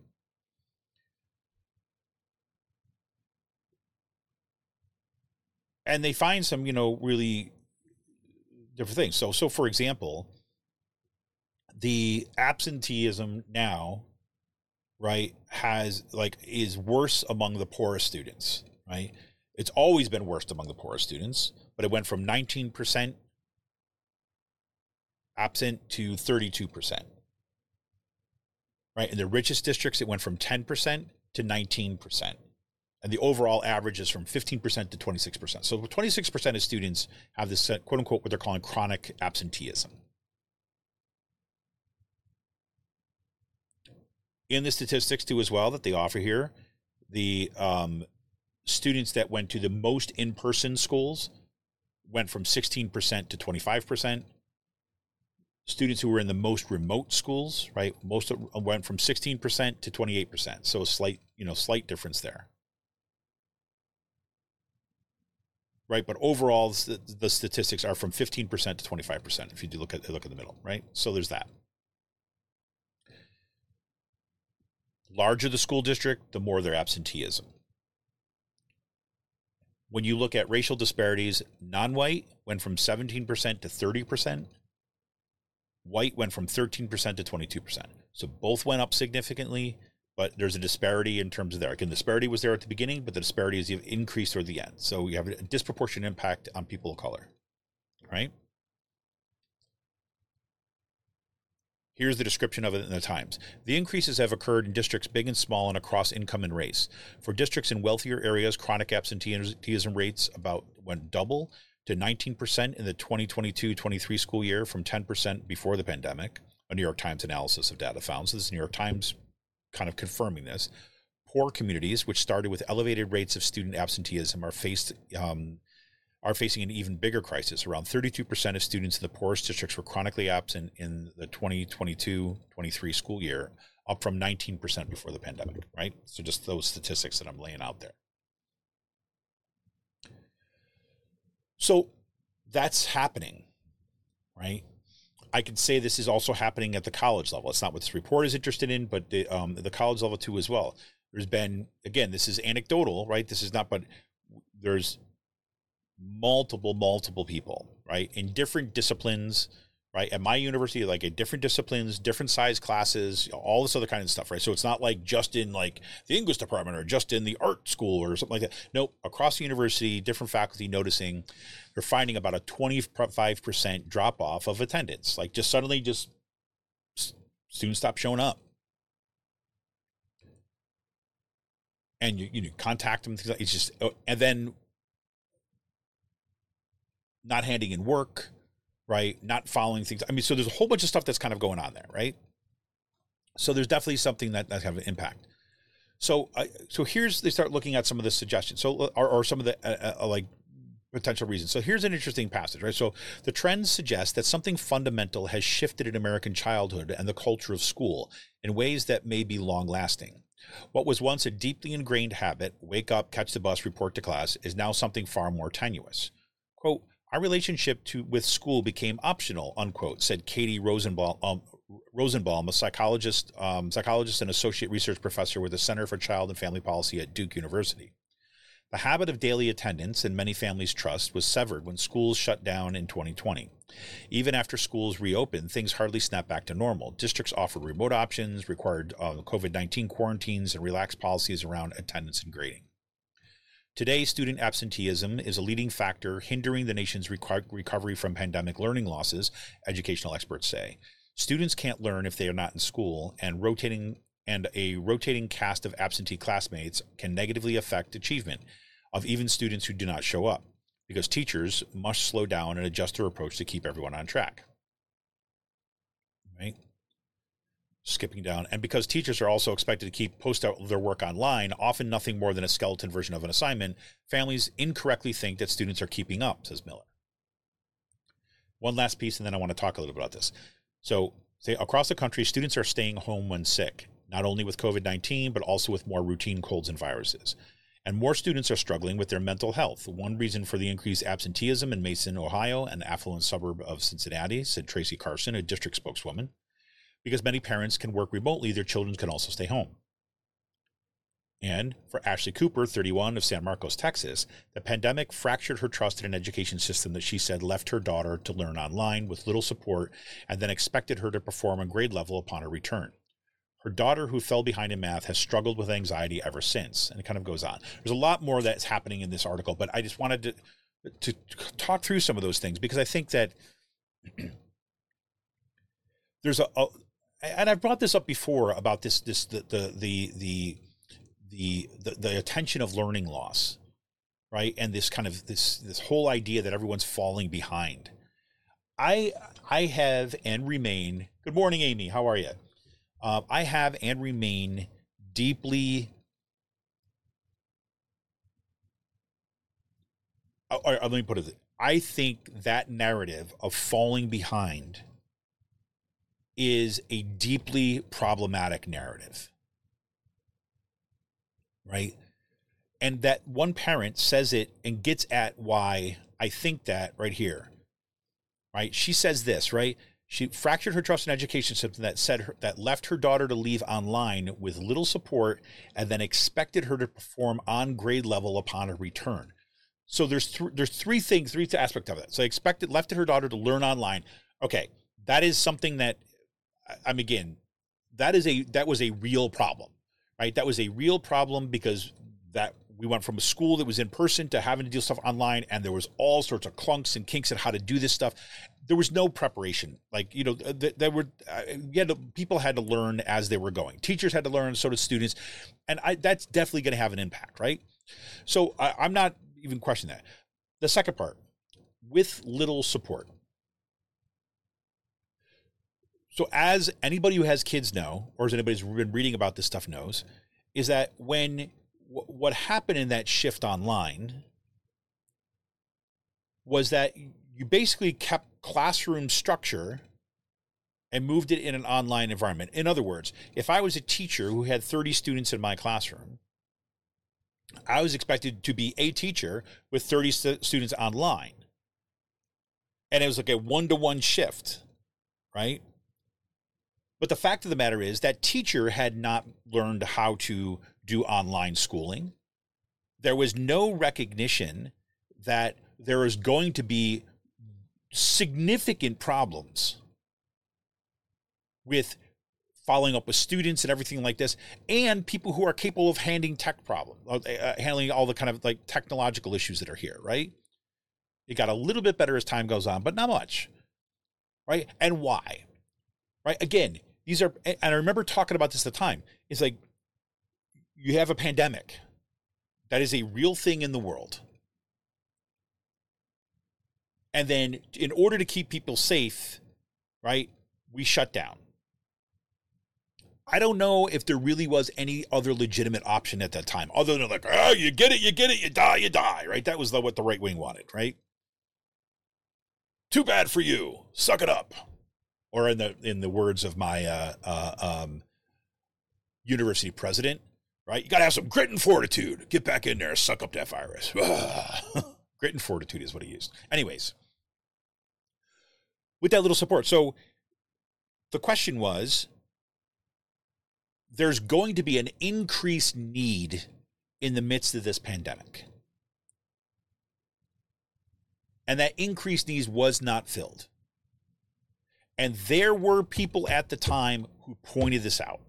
And they find some, you know, really different things. So, so for example, the absenteeism now, right, has like is worse among the poorest students, right? It's always been worse among the poorest students, but it went from nineteen percent absent to thirty-two percent, right? In the richest districts, it went from ten percent to nineteen percent. And the overall average is from fifteen percent to twenty-six percent. So twenty-six percent of students have this, quote unquote, what they're calling chronic absenteeism. In the statistics too as well that they offer here, the um, students that went to the most in-person schools went from sixteen percent to twenty-five percent. Students who were in the most remote schools, right, most of, went from sixteen percent to twenty-eight percent. So a slight, you know, slight difference there. Right, but overall, the statistics are from fifteen percent to twenty-five percent if you do look at look in the middle, right? So there's that. Larger the school district, the more their absenteeism. When you look at racial disparities, non-white went from seventeen percent to thirty percent. White went from thirteen percent to twenty-two percent. So both went up significantly. But there's a disparity in terms of there. Again, the disparity was there at the beginning, but the disparity has increased toward the end. So you have a disproportionate impact on people of color, right? Here's the description of it in the Times. The increases have occurred in districts big and small and across income and race. For districts in wealthier areas, chronic absenteeism rates about went double to nineteen percent in the twenty twenty-two twenty-three school year from ten percent before the pandemic. A New York Times analysis of data found. So this is New York Times kind of confirming this. Poor communities, which started with elevated rates of student absenteeism, are faced um, are facing an even bigger crisis. Around thirty-two percent of students in the poorest districts were chronically absent in the twenty twenty-two twenty-three school year, up from nineteen percent before the pandemic, right? So just those statistics that I'm laying out there. So that's happening, right? I could say this is also happening at the college level. It's not what this report is interested in, but the, um, the college level too as well. There's been, again, this is anecdotal, right? This is not, but there's multiple, multiple people, right, in different disciplines, right? At my university, like at different disciplines, different size classes, all this other kind of stuff, right? So it's not like just in like the English department or just in the art school or something like that. Nope, across the university, different faculty noticing they're finding about a twenty-five percent drop off of attendance. Like just suddenly just students stop showing up. And you, you know, contact them, things like, it's just, and then not handing in work, right? Not following things. I mean, so there's a whole bunch of stuff that's kind of going on there, right? So there's definitely something that, that have an impact. So, uh, so here's they start looking at some of the suggestions. So, or, or some of the uh, uh, like potential reasons. So here's an interesting passage, right? So the trends suggest that something fundamental has shifted in American childhood and the culture of school in ways that may be long lasting. What was once a deeply ingrained habit, wake up, catch the bus, report to class, is now something far more tenuous. Quote, our relationship to with school became optional, unquote, said Katie Rosenbaum, um, Rosenbaum, a psychologist, um, psychologist and associate research professor with the Center for Child and Family Policy at Duke University. The habit of daily attendance and many families' trust was severed when schools shut down in twenty twenty. Even after schools reopened, things hardly snapped back to normal. Districts offered remote options, required uh, COVID nineteen quarantines, and relaxed policies around attendance and grading. Today, student absenteeism is a leading factor hindering the nation's reco- recovery from pandemic learning losses, educational experts say. Students can't learn if they are not in school, and rotating and a rotating cast of absentee classmates can negatively affect achievement of even students who do not show up, because teachers must slow down and adjust their approach to keep everyone on track. Right? Skipping down. And because teachers are also expected to keep post out their work online, often nothing more than a skeleton version of an assignment, families incorrectly think that students are keeping up, says Miller. One last piece, and then I want to talk a little bit about this. So, say across the country, students are staying home when sick, not only with COVID nineteen, but also with more routine colds and viruses. And more students are struggling with their mental health. One reason for the increased absenteeism in Mason, Ohio, an affluent suburb of Cincinnati, said Tracy Carson, a district spokeswoman. Because many parents can work remotely, their children can also stay home. And for Ashley Cooper, thirty-one, of San Marcos, Texas, the pandemic fractured her trust in an education system that she said left her daughter to learn online with little support and then expected her to perform on grade level upon her return. Her daughter, who fell behind in math, has struggled with anxiety ever since. And it kind of goes on. There's a lot more that's happening in this article, but I just wanted to, to talk through some of those things because I think that there's a, a and I've brought this up before about this, this, the, the, the, the, the, the, the attention of learning loss, right? And this kind of, this, this whole idea that everyone's falling behind. I, I have and remain, good morning, Amy, how are you? Uh, I have and remain deeply, or, or let me put it, I think that narrative of falling behind is a deeply problematic narrative, right? And that one parent says it and gets at why I think that right here, right? She says this, right? She fractured her trust in education system that said her, that left her daughter to leave online with little support and then expected her to perform on grade level upon her return. So there's th- there's three things, three aspects of it. So expected left her daughter to learn online. Okay, that is something that I mean, again, that is a that was a real problem, right? That was a real problem because that we went from a school that was in person to having to do stuff online, and there was all sorts of clunks and kinks at how to do this stuff. There was no preparation. Like, you know, there were uh, you had to, people had to learn as they were going. Teachers had to learn, so did students, and I, that's definitely going to have an impact, right? So I, I'm not even questioning that. The second part, with little support. So as anybody who has kids know, or as anybody who's been reading about this stuff knows, is that when w- what happened in that shift online was that you basically kept classroom structure and moved it in an online environment. In other words, if I was a teacher who had thirty students in my classroom, I was expected to be a teacher with thirty st- students online. And it was like a one-to-one shift, right? But the fact of the matter is that teacher had not learned how to do online schooling. There was no recognition that there is going to be significant problems with following up with students and everything like this, and people who are capable of handling tech problems, uh, handling all the kind of like technological issues that are here, right? It got a little bit better as time goes on, but not much, right? And why? Right? Again, these are, and I remember talking about this at the time, it's like you have a pandemic. That is a real thing in the world. And then in order to keep people safe, right, we shut down. I don't know if there really was any other legitimate option at that time, other than like, oh, you get it, you get it, you die, you die, right? That was the, what the right wing wanted, right? Too bad for you. Suck it up. Or in the in the words of my uh, uh, um, university president, right? You got to have some grit and fortitude. Get back in there, suck up that virus. Grit and fortitude is what he used. Anyways, with that little support. So the question was, there's going to be an increased need in the midst of this pandemic. And that increased need was not filled. And there were people at the time who pointed this out.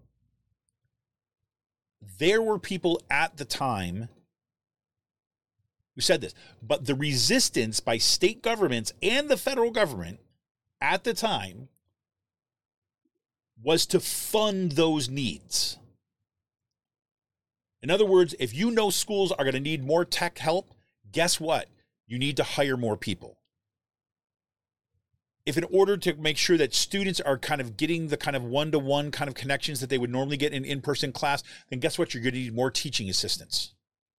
There were people at the time who said this. But the resistance by state governments and the federal government at the time was to fund those needs. In other words, if you know schools are going to need more tech help, guess what? You need to hire more people. If in order to make sure that students are kind of getting the kind of one-to-one kind of connections that they would normally get in in-person class, then guess what? You're going to need more teaching assistants.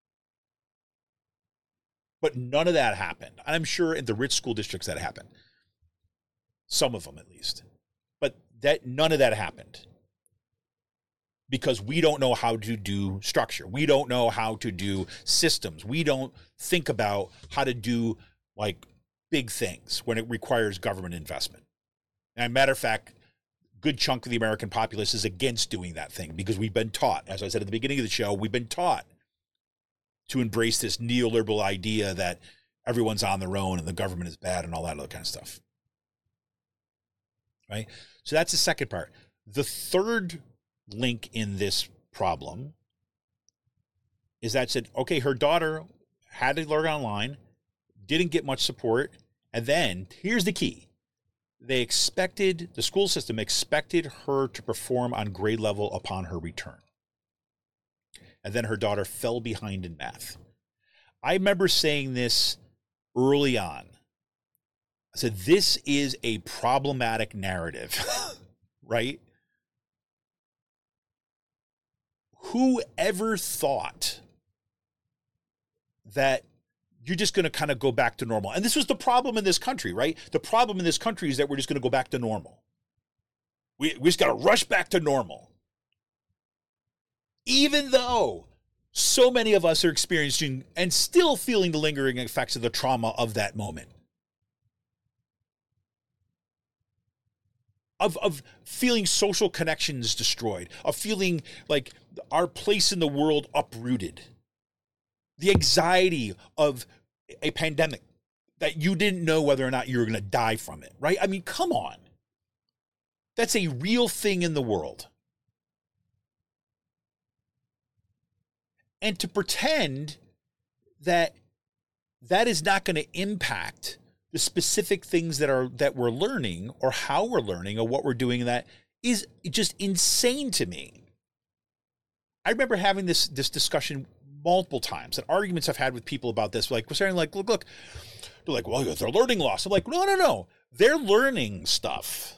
But none of that happened. I'm sure in the rich school districts that happened. Some of them at least. But that none of that happened. Because we don't know how to do structure. We don't know how to do systems. We don't think about how to do like big things when it requires government investment. And matter of fact, a good chunk of the American populace is against doing that thing because we've been taught, as I said at the beginning of the show, we've been taught to embrace this neoliberal idea that everyone's on their own and the government is bad and all that other kind of stuff. Right? So that's the second part. The third link in this problem is that said, okay, her daughter had to learn online, didn't get much support, and then here's the key. They expected, the school system expected her to perform on grade level upon her return. And then her daughter fell behind in math. I remember saying this early on. I said, this is a problematic narrative, right? Whoever thought that you're just going to kind of go back to normal? And this was the problem in this country, right? The problem in this country is that we're just going to go back to normal. We, we just got to rush back to normal. Even though so many of us are experiencing and still feeling the lingering effects of the trauma of that moment. Of, of feeling social connections destroyed, of feeling like our place in the world uprooted. The anxiety of a pandemic that you didn't know whether or not you were going to die from it, right? I mean, come on. That's a real thing in the world. And to pretend that that is not going to impact the specific things that are that we're learning or how we're learning or what we're doing, that is just insane to me. I remember having this this discussion multiple times, and arguments I've had with people about this. Like, we're saying, like, look, look, they're like, well, they're learning loss. I'm like, no, no, no. They're learning stuff.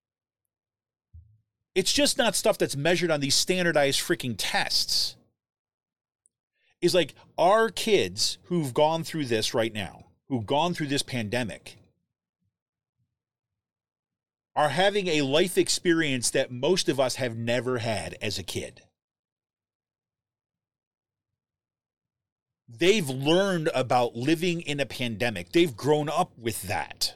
It's just not stuff that's measured on these standardized freaking tests. Is like our kids who've gone through this right now, who've gone through this pandemic, are having a life experience that most of us have never had as a kid. They've learned about living in a pandemic. They've grown up with that.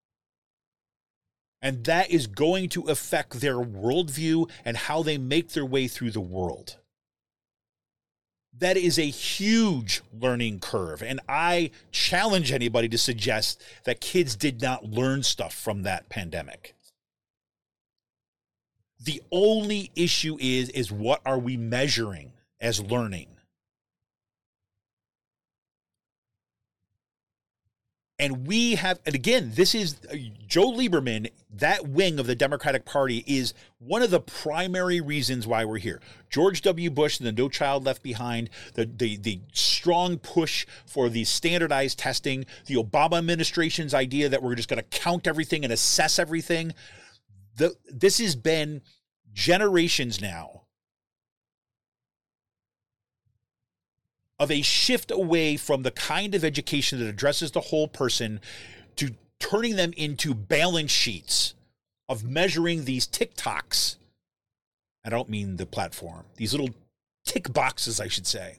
And that is going to affect their worldview and how they make their way through the world. That is a huge learning curve. And I challenge anybody to suggest that kids did not learn stuff from that pandemic. The only issue is, is what are we measuring as learning? And we have, and again, this is uh, Joe Lieberman, that wing of the Democratic Party is one of the primary reasons why we're here. George W. Bush and the No Child Left Behind, the, the, the strong push for the standardized testing, the Obama administration's idea that we're just going to count everything and assess everything. The, this has been generations now of a shift away from the kind of education that addresses the whole person to turning them into balance sheets of measuring these TikToks. I don't mean the platform, these little tick boxes, I should say.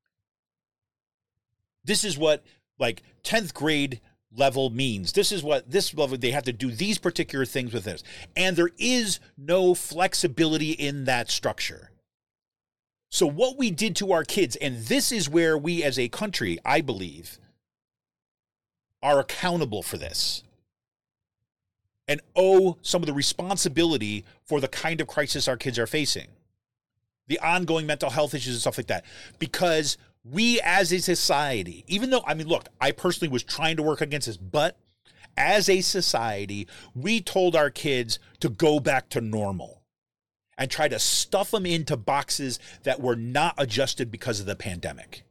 This is what like tenth grade level means. This is what this level, they have to do these particular things with this. And there is no flexibility in that structure. So what we did to our kids, and this is where we as a country, I believe, are accountable for this and owe some of the responsibility for the kind of crisis our kids are facing, the ongoing mental health issues and stuff like that. Because we as a society, even though, I mean, look, I personally was trying to work against this, but as a society, we told our kids to go back to normal and try to stuff them into boxes that were not adjusted because of the pandemic.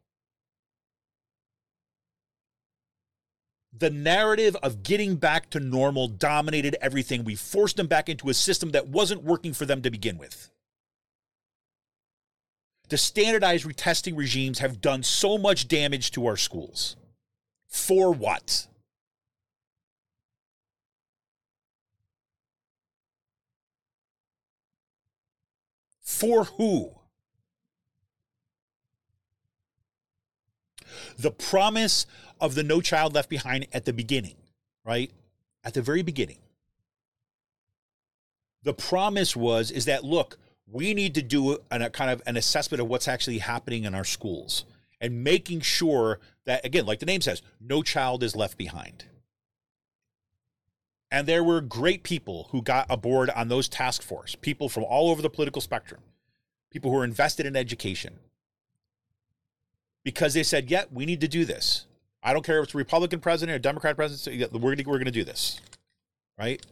The narrative of getting back to normal dominated everything. We forced them back into a system that wasn't working for them to begin with. The standardized retesting regimes have done so much damage to our schools. For what? For who? The promise of the No Child Left Behind at the beginning, right? At the very beginning. The promise was, is that, look, we need to do an, a kind of an assessment of what's actually happening in our schools and making sure that, again, like the name says, no child is left behind. And there were great people who got aboard on those task force, people from all over the political spectrum, people who are invested in education, because they said, yeah, we need to do this. I don't care if it's a Republican president or Democrat president, we're going we're going to do this, right?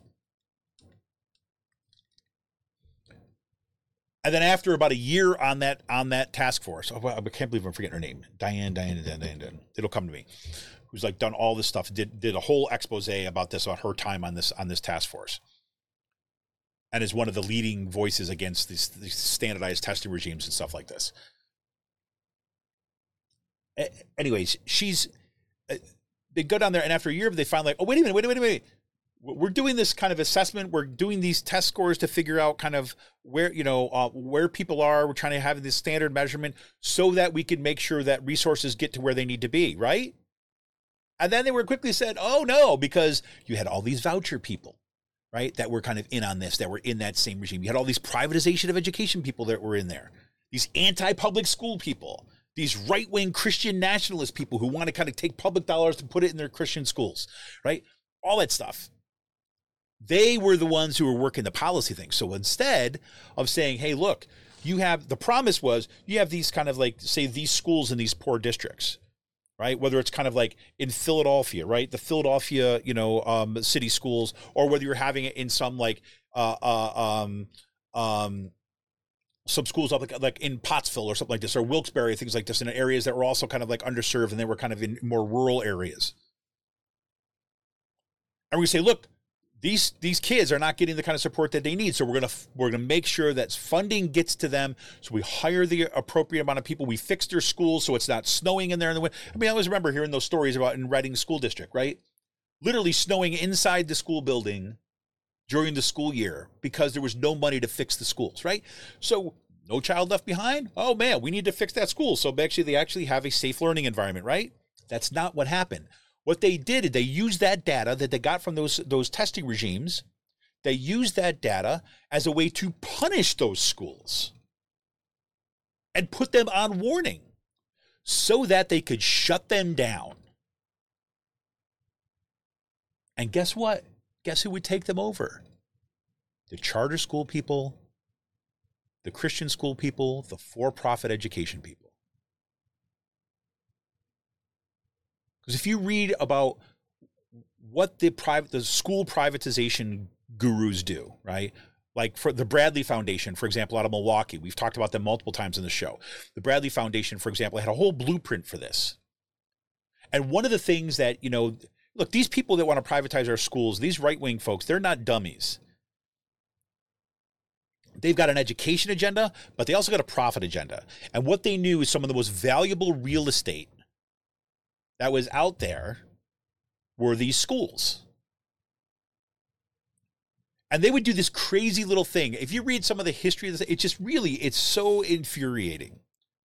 And then after about a year on that on that task force, oh, I can't believe I'm forgetting her name, Diane, Diane, Diane, Diane, Diane. It'll come to me. Who's like done all this stuff, did did a whole expose about this, about her time on this on this task force, and is one of the leading voices against these, these standardized testing regimes and stuff like this. Anyways, she's they go down there, and after a year, they find like, oh wait a minute, wait a minute, wait a minute. We're doing this kind of assessment. We're doing these test scores to figure out kind of where, you know, uh, where people are. We're trying to have this standard measurement so that we can make sure that resources get to where they need to be, right? And then they were quickly said, oh no, because you had all these voucher people, right, that were kind of in on this, that were in that same regime. You had all these privatization of education people that were in there, these anti-public school people, these right-wing Christian nationalist people who want to kind of take public dollars to put it in their Christian schools, right? All that stuff. They were the ones who were working the policy thing. So instead of saying, hey, look, you have, the promise was you have these kind of like, say, these schools in these poor districts, right? Whether it's kind of like in Philadelphia, right? The Philadelphia, you know, um, city schools, or whether you're having it in some like, uh, uh, um, um, some schools up like, like in Pottsville or something like this, or Wilkes-Barre, things like this, in areas that were also kind of like underserved and they were kind of in more rural areas. And we say, look, These these kids are not getting the kind of support that they need, so we're gonna we're gonna make sure that funding gets to them. So we hire the appropriate amount of people. We fix their schools so it's not snowing in there in the winter. I mean, I always remember hearing those stories about in Reading School District, right? Literally snowing inside the school building during the school year because there was no money to fix the schools, right? So no child left behind. Oh man, we need to fix that school. So actually, they actually have a safe learning environment, right? That's not what happened. What they did is they used that data that they got from those, those testing regimes. They used that data as a way to punish those schools and put them on warning so that they could shut them down. And guess what? Guess who would take them over? The charter school people, the Christian school people, the for-profit education people. Because if you read about what the private, the school privatization gurus do, right? Like for the Bradley Foundation, for example, out of Milwaukee, we've talked about them multiple times in the show. The Bradley Foundation, for example, had a whole blueprint for this. And one of the things that, you know, look, these people that want to privatize our schools, these right-wing folks, they're not dummies. They've got an education agenda, but they also got a profit agenda. And what they knew is some of the most valuable real estate that was out there were these schools. And they would do this crazy little thing. If you read some of the history of this, it's just really, it's so infuriating.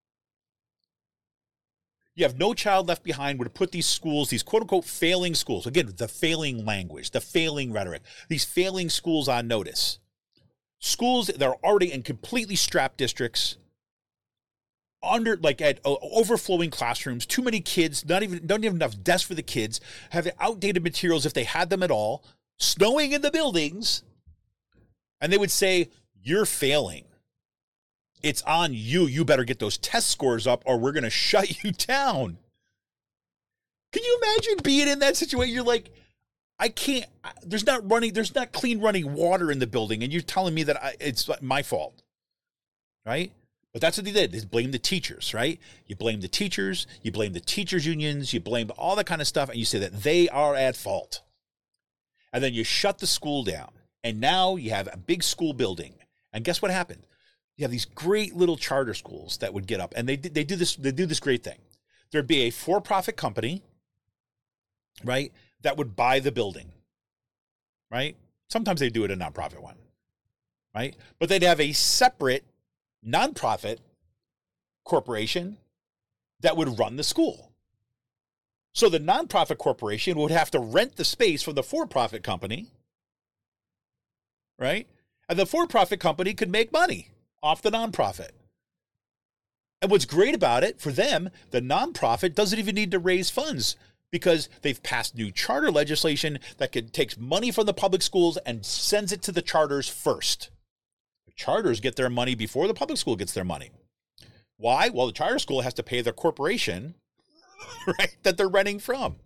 You have No Child Left Behind would put these schools, these quote-unquote failing schools, again, the failing language, the failing rhetoric, these failing schools on notice. Schools that are already in completely strapped districts, under like at uh, overflowing classrooms, too many kids, not even don't even have enough desks for the kids, have outdated materials if they had them at all, snowing in the buildings, and they would say, "You're failing. It's on you. You better get those test scores up, or we're going to shut you down." Can you imagine being in that situation? You're like, I can't, there's not running, there's not clean running water in the building. And you're telling me that I, it's my fault, right? But that's what they did, is blame the teachers, right? You blame the teachers, you blame the teachers unions, you blame all that kind of stuff. And you say that they are at fault. And then you shut the school down. And now you have a big school building. And guess what happened? You have these great little charter schools that would get up, and they, they do this, they do this great thing. There'd be a for-profit company, right, that would buy the building, right? Sometimes they do it a nonprofit one, right? But they'd have a separate nonprofit corporation that would run the school. So the nonprofit corporation would have to rent the space from the for-profit company, right? And the for-profit company could make money off the nonprofit. And what's great about it for them, the nonprofit doesn't even need to raise funds, because they've passed new charter legislation that could takes money from the public schools and sends it to the charters first. The charters get their money before the public school gets their money. Why? Well, the charter school has to pay their corporation, right, that they're renting from.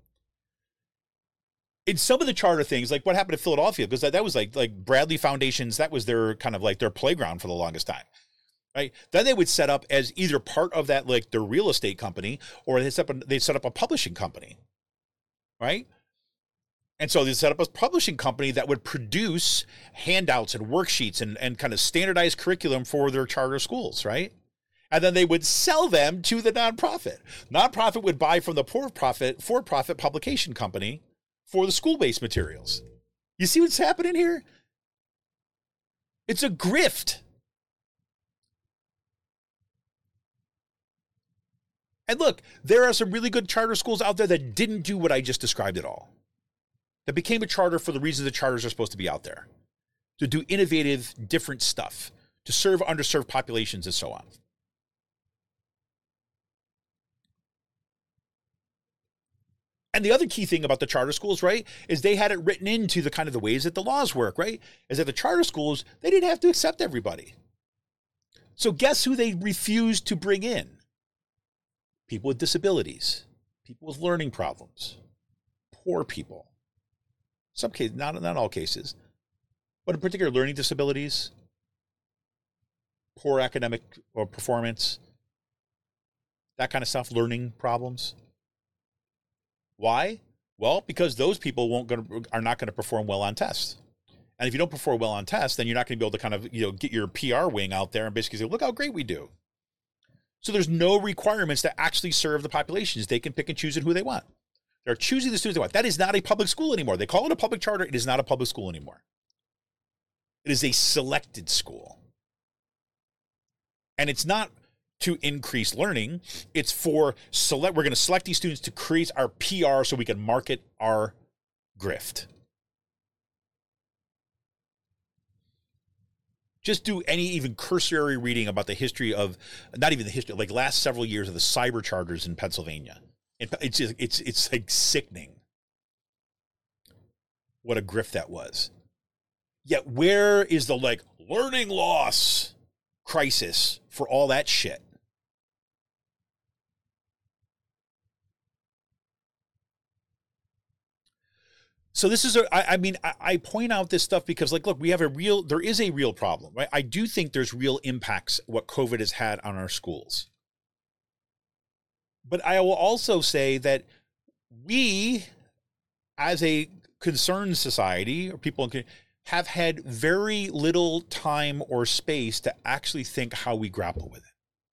In some of the charter things, like what happened to Philadelphia, because that, that was like like Bradley Foundations, that was their kind of like their playground for the longest time. Right? Then they would set up as either part of that, like their real estate company, or they set up a, they set up a publishing company. Right? And so they set up a publishing company that would produce handouts and worksheets and, and kind of standardized curriculum for their charter schools, right? And then they would sell them to the nonprofit. Nonprofit would buy from the for-profit, for-profit publication company for the school-based materials. You see what's happening here? It's a grift. And look, there are some really good charter schools out there that didn't do what I just described at all. That became a charter for the reason the charters are supposed to be out there. To do innovative, different stuff. To serve underserved populations and so on. And the other key thing about the charter schools, right, is they had it written into the kind of the ways that the laws work, right? Is that the charter schools, they didn't have to accept everybody. So guess who they refused to bring in? People with disabilities, people with learning problems, poor people. Some cases, not, not all cases, but in particular learning disabilities, poor academic or performance, that kind of stuff, learning problems. Why? Well, because those people won't gonna, are not going to perform well on tests. And if you don't perform well on tests, then you're not going to be able to kind of, you know, get your P R wing out there and basically say, look how great we do. So there's no requirements to actually serve the populations. They can pick and choose who they want. They're choosing the students they want. That is not a public school anymore. They call it a public charter. It is not a public school anymore. It is a selected school. And it's not to increase learning. It's for select. We're going to select these students to create our P R so we can market our grift. Just do any even cursory reading about the history of, not even the history, like last several years of the cyber charters in Pennsylvania. It, it's just, it's it's like sickening what a grift that was. Yet where is the like learning loss crisis for all that shit? So this is, a, I, I mean, I, I point out this stuff because, like, look, we have a real, there is a real problem, right? I do think there's real impacts what COVID has had on our schools. But I will also say that we, as a concerned society, or people have had very little time or space to actually think how we grapple with it.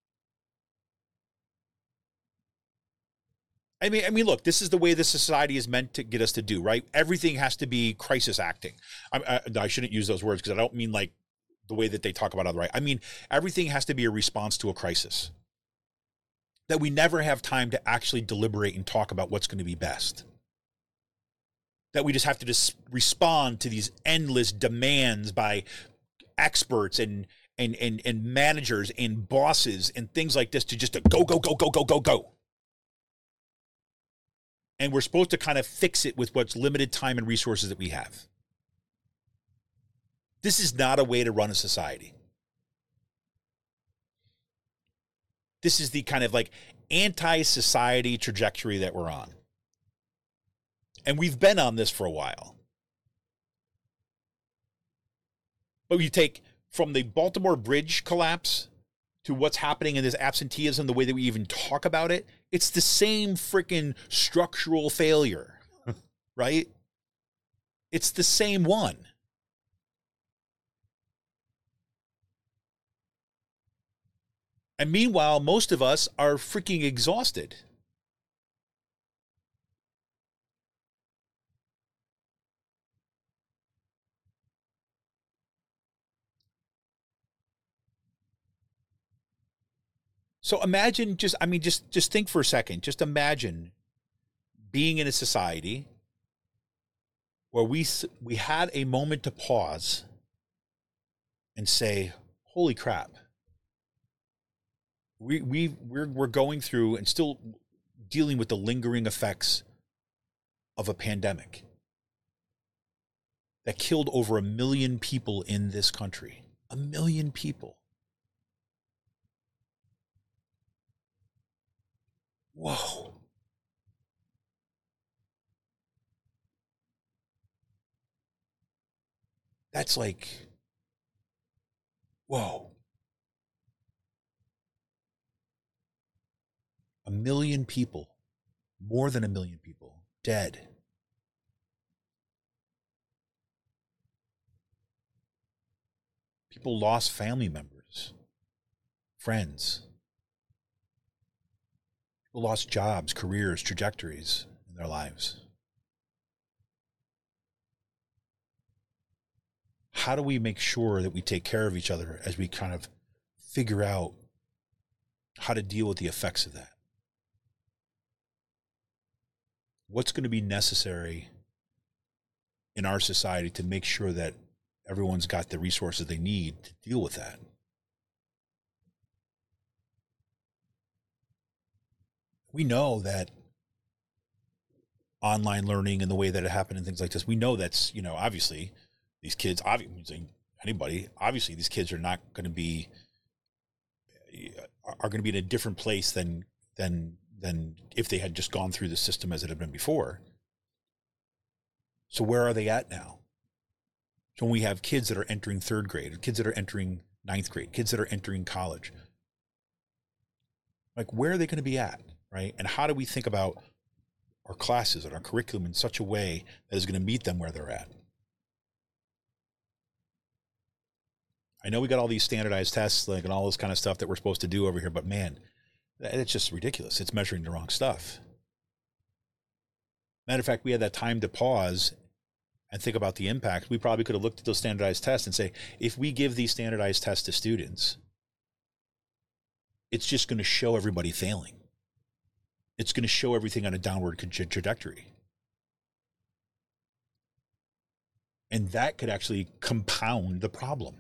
I mean, I mean, look, this is the way the society is meant to get us to do, right? Everything has to be crisis acting. I, I, I shouldn't use those words because I don't mean like the way that they talk about it, right? I mean, everything has to be a response to a crisis. That we never have time to actually deliberate and talk about what's going to be best. That we just have to just respond to these endless demands by experts and and and and managers and bosses and things like this to just to go, go, go, go, go, go, go. And we're supposed to kind of fix it with what's limited time and resources that we have. This is not a way to run a society. This is the kind of like anti-society trajectory that we're on. And we've been on this for a while. But you take from the Baltimore Bridge collapse to what's happening in this absenteeism, the way that we even talk about it, it's the same freaking structural failure, right? It's the same one. And meanwhile, most of us are freaking exhausted. So imagine just, I mean, just, just think for a second. Just imagine being in a society where we, we had a moment to pause and say, holy crap. We, we, we're, we're going through and still dealing with the lingering effects of a pandemic that killed over a million people in this country. A million people. Whoa. That's like, whoa. A million people, more than a million people, dead. People lost family members, friends. People lost jobs, careers, trajectories in their lives. How do we make sure that we take care of each other as we kind of figure out how to deal with the effects of that? What's going to be necessary in our society to make sure that everyone's got the resources they need to deal with that? We know that online learning and the way that it happened and things like this, we know that's, you know, obviously these kids, obviously anybody, obviously these kids are not going to be, are going to be in a different place than, than, than if they had just gone through the system as it had been before. So where are they at now? So when we have kids that are entering third grade, kids that are entering ninth grade, kids that are entering college, like where are they going to be at, right? And how do we think about our classes and our curriculum in such a way that is going to meet them where they're at? I know we got all these standardized tests like and all this kind of stuff that we're supposed to do over here, but man, it's just ridiculous. It's measuring the wrong stuff. Matter of fact, we had that time to pause and think about the impact. We probably could have looked at those standardized tests and say, if we give these standardized tests to students, it's just going to show everybody failing. It's going to show everything on a downward trajectory. And that could actually compound the problem.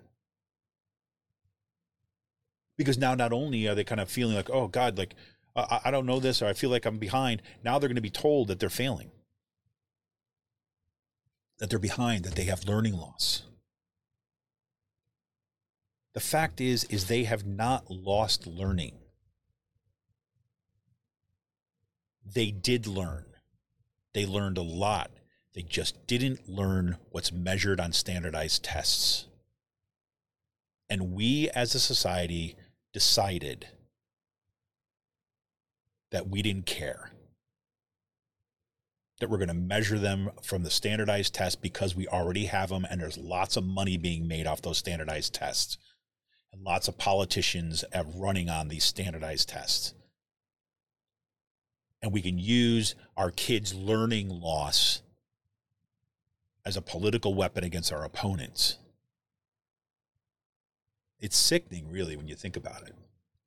Because now not only are they kind of feeling like, oh, God, like, uh, I don't know this, or I feel like I'm behind. Now they're going to be told that they're failing, that they're behind, that they have learning loss. The fact is, is they have not lost learning. They did learn. They learned a lot. They just didn't learn what's measured on standardized tests. And we as a society decided that we didn't care. that we're going to measure them from the standardized test because we already have them, and there's lots of money being made off those standardized tests. And lots of politicians are running on these standardized tests. And we can use our kids' learning loss as a political weapon against our opponents. It's sickening, really, when you think about it.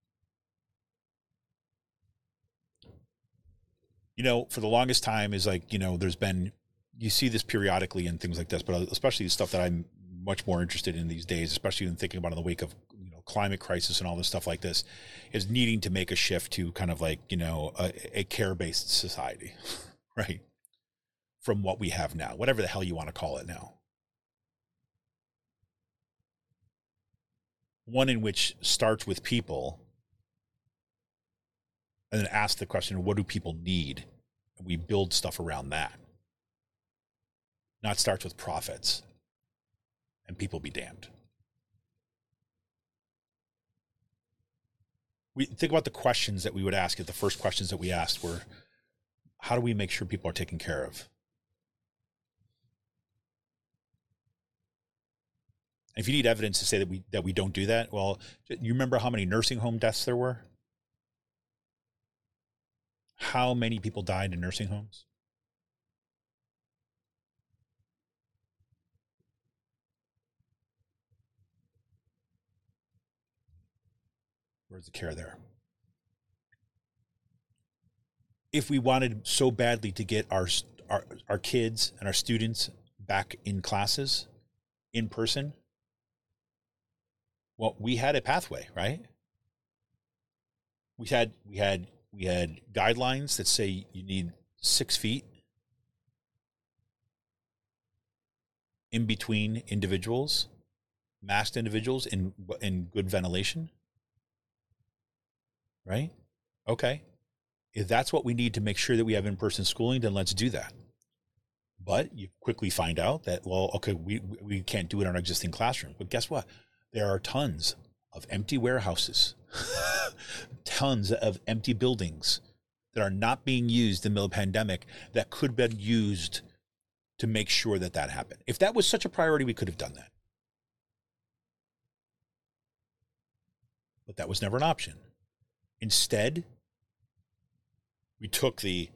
You know, for the longest time is like, you know, there's been, you see this periodically and things like this, but especially the stuff that I'm much more interested in these days, especially in thinking about in the wake of, you know, climate crisis and all this stuff like this, is needing to make a shift to kind of like, you know, a, a care-based society, right? From what we have now, whatever the hell you want to call it now. One in which starts with people and then ask the question, what do people need? And we build stuff around that. Not starts with profits and people be damned. We think about the questions that we would ask. The first questions that we asked were, how do we make sure people are taken care of? If you need evidence to say that we that we don't do that, well, you remember how many nursing home deaths there were? How many people died in nursing homes? Where's the care there? If we wanted so badly to get our our, our kids and our students back in classes, in person, well, we had a pathway, right? We had we had we had guidelines that say you need six feet in between individuals, masked individuals in in good ventilation, right? Okay. If that's what we need to make sure that we have in-person schooling, then let's do that. But you quickly find out that, well, okay, we we can't do it in our existing classroom. But guess what? There are tons of empty warehouses, tons of empty buildings that are not being used in the middle of the pandemic that could have been used to make sure that that happened. If that was such a priority, we could have done that. But that was never an option. Instead, we took the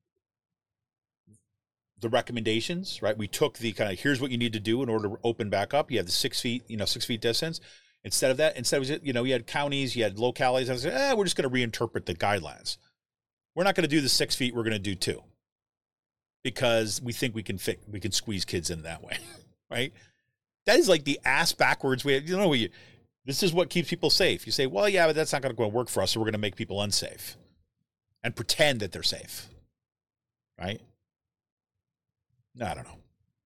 the recommendations, right? We took the kind of, here's what you need to do in order to open back up. You have the six feet, you know, six feet distance. Instead of that, instead of, you know, you had counties, you had localities. I said, eh, we're just going to reinterpret the guidelines. We're not going to do the six feet. We're going to do two because we think we can fit, we can squeeze kids in that way, right? That is like the ass backwards way. You know, you, this is what keeps people safe. You say, well, yeah, but that's not going to work for us. So we're going to make people unsafe and pretend that they're safe, right? No, I don't know.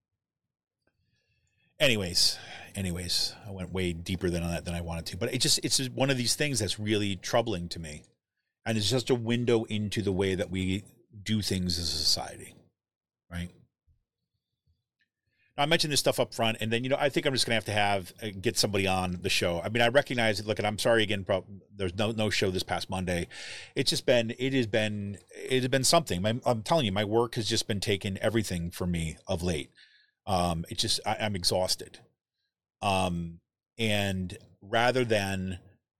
Anyways, anyways, I went way deeper than that than I wanted to, but it just, it's just one of these things that's really troubling to me. And it's just a window into the way that we do things as a society, right? Now, I mentioned this stuff up front, and then, you know, I think I'm just going to have to have, uh, get somebody on the show. I mean, I recognize it. Look, and I'm sorry again, bro, there's no, no show this past Monday. It's just been, it has been, it has been something. My, I'm telling you, my work has just been taking everything from me of late. Um, it's just, I, I'm exhausted. Um, and rather than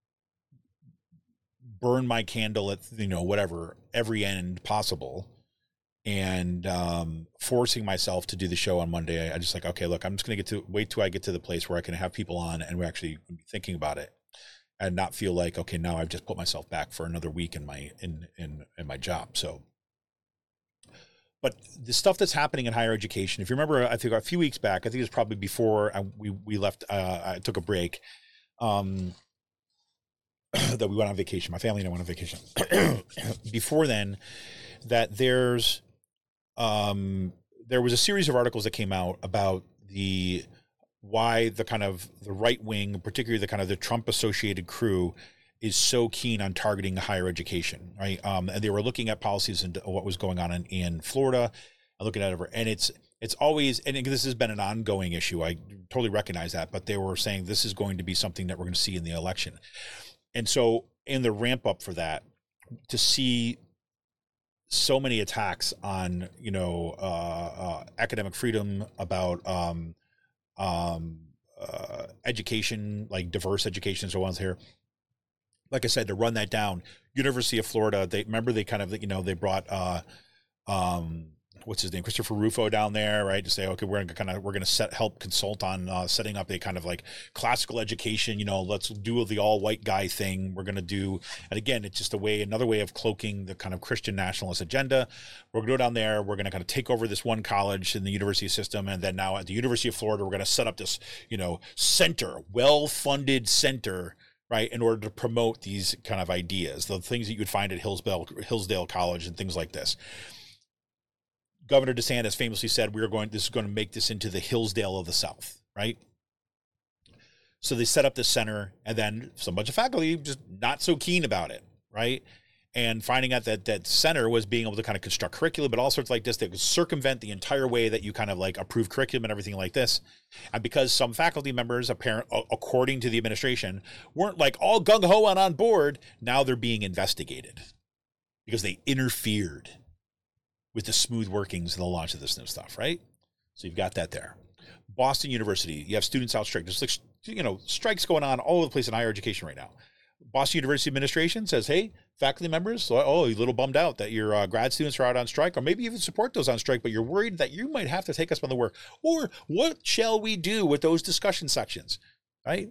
burn my candle at, you know, whatever, every end possible, and um, forcing myself to do the show on Monday, I, I just like, okay, look, I'm just going to get to wait till I get to the place where I can have people on and we're actually thinking about it and not feel like, okay, now I've just put myself back for another week in my, in, in, in my job. So, but the stuff that's happening in higher education, if you remember, I think a few weeks back, I think it was probably before I, we, we left, uh, I took a break, um, that we went on vacation. My family and I went on vacation. Before then, that there's, Um, there was a series of articles that came out about the why the kind of the right wing, particularly the kind of the Trump associated crew, is so keen on targeting higher education, right? Um, and they were looking at policies and what was going on in, in Florida, looking at it, and it's it's always, and this has been an ongoing issue. I totally recognize that, but they were saying this is going to be something that we're going to see in the election, and so in the ramp up for that, to see so many attacks on, you know, uh, uh, academic freedom, about um, um, uh, education, like diverse education and so on here. Like I said, to run that down, University of Florida, they remember they kind of, you know, they brought, uh, um, what's his name, Christopher Rufo down there, right, to say, okay, we're gonna kind of we're gonna set help consult on uh, setting up a kind of like classical education. You know, let's do the all white guy thing. We're gonna do, and again, it's just a way, another way of cloaking the kind of Christian nationalist agenda. We're gonna go down there. We're gonna kind of take over this one college in the university system, and then now at the University of Florida, we're gonna set up this, you know, center, well-funded center, right, in order to promote these kind of ideas, the things that you would find at Hillsdale, Hillsdale College and things like this. Governor DeSantis famously said, we're going, this is going to make this into the Hillsdale of the South, right? So they set up this center, and then some bunch of faculty just not so keen about it, right? And finding out that that center was being able to kind of construct curriculum, but all sorts like this that could circumvent the entire way that you kind of like approve curriculum and everything like this. And because some faculty members, apparent, according to the administration, weren't like all gung-ho and on board, now they're being investigated because they interfered with the smooth workings and the launch of this new stuff, right? So you've got that there. Boston University, you have students out strike. There's like, you know, strikes going on all over the place in higher education right now. Boston University administration says, hey, faculty members, so, oh, you're a little bummed out that your uh, grad students are out on strike, or maybe even support those on strike, but you're worried that you might have to take us on the work. Or what shall we do with those discussion sections, right?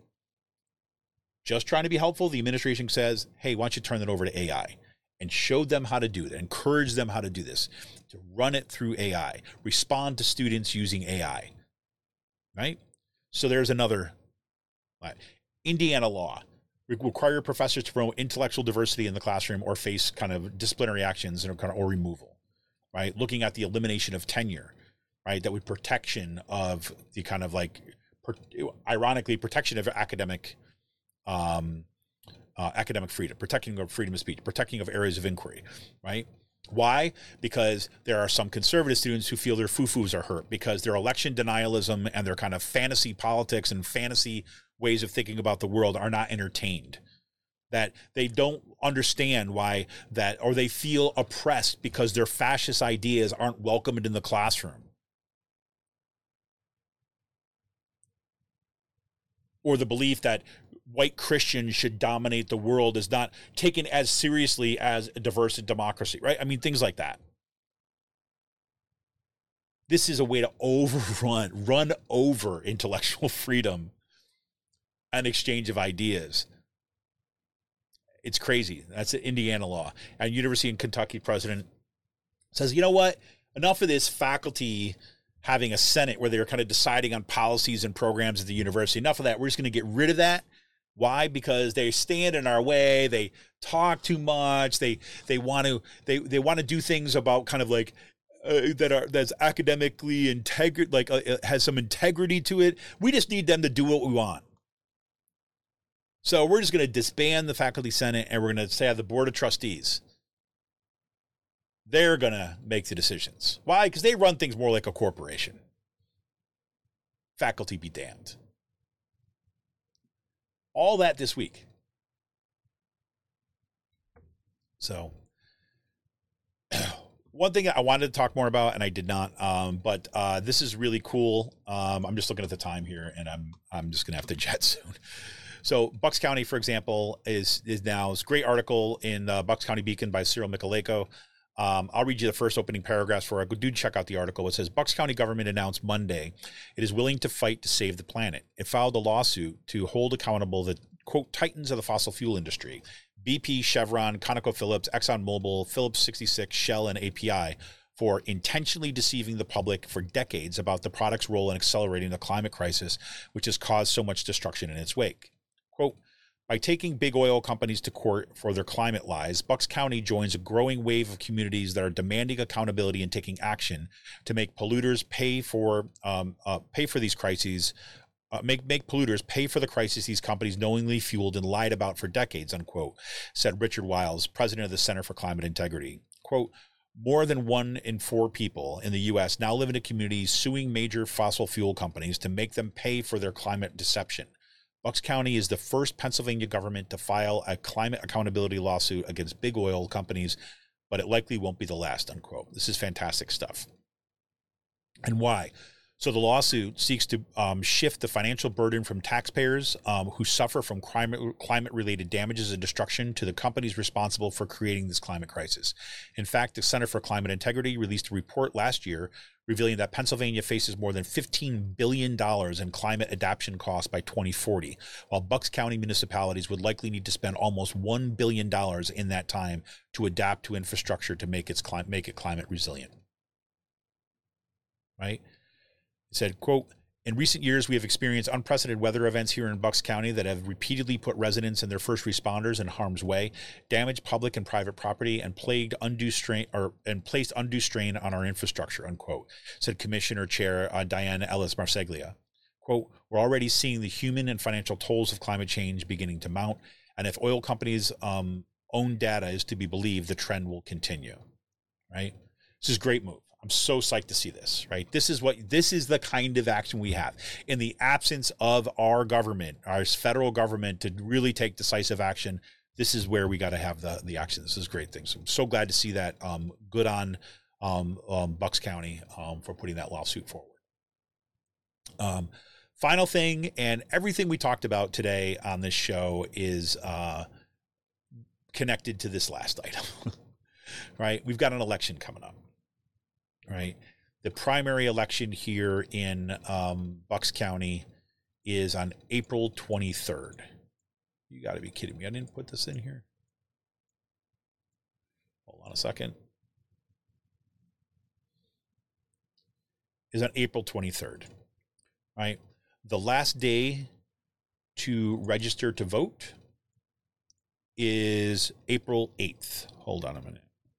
Just trying to be helpful. The administration says, hey, why don't you turn that over to A I? And show them how to do it, encourage them how to do this, to run it through A I, respond to students using A I, right? So there's another. Uh, Indiana law require professors to promote intellectual diversity in the classroom or face kind of disciplinary actions or kind of or removal, right? Looking at the elimination of tenure, right? That would protection of the kind of like, per, ironically, protection of academic um Uh, academic freedom, protecting of freedom of speech, protecting of areas of inquiry, right? Why? Because there are some conservative students who feel their foo-foos are hurt because their election denialism and their kind of fantasy politics and fantasy ways of thinking about the world are not entertained. That they don't understand why that, or they feel oppressed because their fascist ideas aren't welcomed in the classroom. Or the belief that white Christians should dominate the world is not taken as seriously as a diverse democracy, right? I mean, things like that. This is a way to overrun, run over intellectual freedom and exchange of ideas. It's crazy. That's the Indiana law. And University of Kentucky president says, you know what? Enough of this faculty having a Senate where they're kind of deciding on policies and programs at the university. Enough of that. We're just going to get rid of that. Why? Because they stand in our way. They talk too much. They they want to they they want to do things about kind of like uh, that are that's academically integrity, like uh, has some integrity to it. We just need them to do what we want. So we're just going to disband the faculty senate, and we're going to say the board of trustees. They're going to make the decisions. Why? Because they run things more like a corporation. Faculty be damned. All that this week. So, one thing I wanted to talk more about, and I did not, um, but uh, this is really cool. Um, I'm just looking at the time here, and I'm I'm just gonna have to jet soon. So, Bucks County, for example, is is now this great article in uh, Bucks County Beacon by Cyril Michaleko. Um, I'll read you the first opening paragraphs for it. Do check out the article. It says, Bucks County government announced Monday it is willing to fight to save the planet. It filed a lawsuit to hold accountable the, quote, titans of the fossil fuel industry, B P, Chevron, ConocoPhillips, ExxonMobil, Phillips sixty-six, Shell, and A P I, for intentionally deceiving the public for decades about the product's role in accelerating the climate crisis, which has caused so much destruction in its wake. Quote, by taking big oil companies to court for their climate lies, Bucks County joins a growing wave of communities that are demanding accountability and taking action to make polluters pay for um, uh, pay for these crises, uh, make make polluters pay for the crisis these companies knowingly fueled and lied about for decades. Unquote, said Richard Wiles, president of the Center for Climate Integrity. Quote. More than one in four people in the U S now live in a community suing major fossil fuel companies to make them pay for their climate deception. Bucks County is the first Pennsylvania government to file a climate accountability lawsuit against big oil companies but it likely won't be the last, unquote. This is fantastic stuff. And why? So the lawsuit seeks to um, shift the financial burden from taxpayers um, who suffer from climate, climate-related damages and destruction to the companies responsible for creating this climate crisis. In fact, the Center for Climate Integrity released a report last year revealing that Pennsylvania faces more than fifteen billion dollars in climate adaptation costs by twenty forty, while Bucks County municipalities would likely need to spend almost one billion dollars in that time to adapt to infrastructure to make, its cli- make it climate resilient. Right? It said, quote, in recent years, we have experienced unprecedented weather events here in Bucks County that have repeatedly put residents and their first responders in harm's way, damaged public and private property, and plagued undue strain or and placed undue strain on our infrastructure, unquote, said Commissioner Chair uh, Diana Ellis Marseglia. Quote, we're already seeing the human and financial tolls of climate change beginning to mount, and if oil companies' um, own data is to be believed, the trend will continue. Right? This is a great move. I'm so psyched to see this, right? This is what, this is the kind of action we have. In the absence of our government, our federal government to really take decisive action, this is where we got to have the, the action. This is a great thing. So I'm so glad to see that. Um, good on um, um, Bucks County um, for putting that lawsuit forward. Um, final thing, and everything we talked about today on this show is uh, connected to this last item, right? We've got an election coming up. Right. The primary election here in um, Bucks County is on April twenty-third. You got to be kidding me. I didn't put this in here. Hold on a second. Is on April twenty-third. Right. The last day to register to vote is April eighth. Hold on a minute.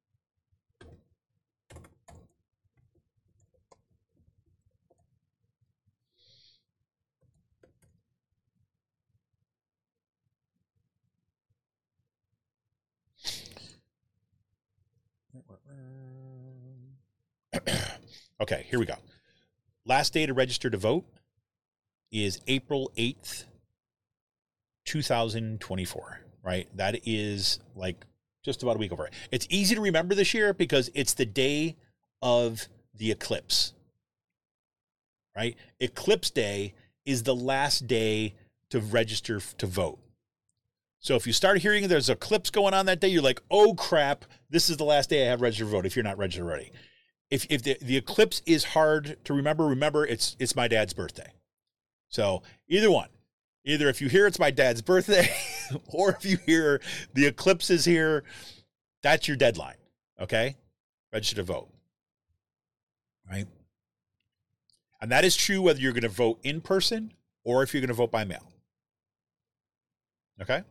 Okay, here we go. Last day to register to vote is April eighth, two thousand twenty-four, right? That is like just about a week over. It's easy to remember this year because it's the day of the eclipse, right? Eclipse day is the last day to register to vote. So if you start hearing there's eclipse going on that day, you're like, oh crap, this is the last day I have registered to vote if you're not registered already. If if the, the eclipse is hard to remember, remember it's it's my dad's birthday. So either one. Either if you hear it's my dad's birthday or if you hear the eclipse is here, that's your deadline. Okay? Register to vote. Right? And that is true whether you're going to vote in person or if you're going to vote by mail. Okay?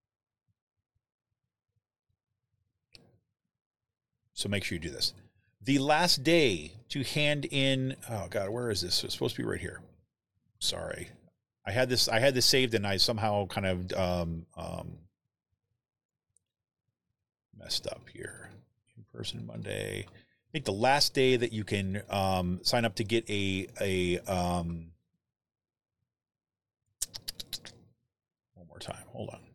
So make sure you do this. The last day to hand in, oh God, where is this? It's supposed to be right here. Sorry. I had this, I had this saved and I somehow kind of um, um, messed up here. In person Monday. I think the last day that you can um, sign up to get a, a um, one more time. Hold on.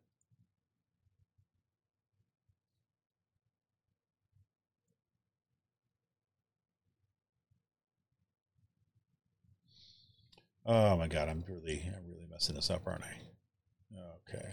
Oh my God, I'm really, I'm really messing this up, aren't I? Okay.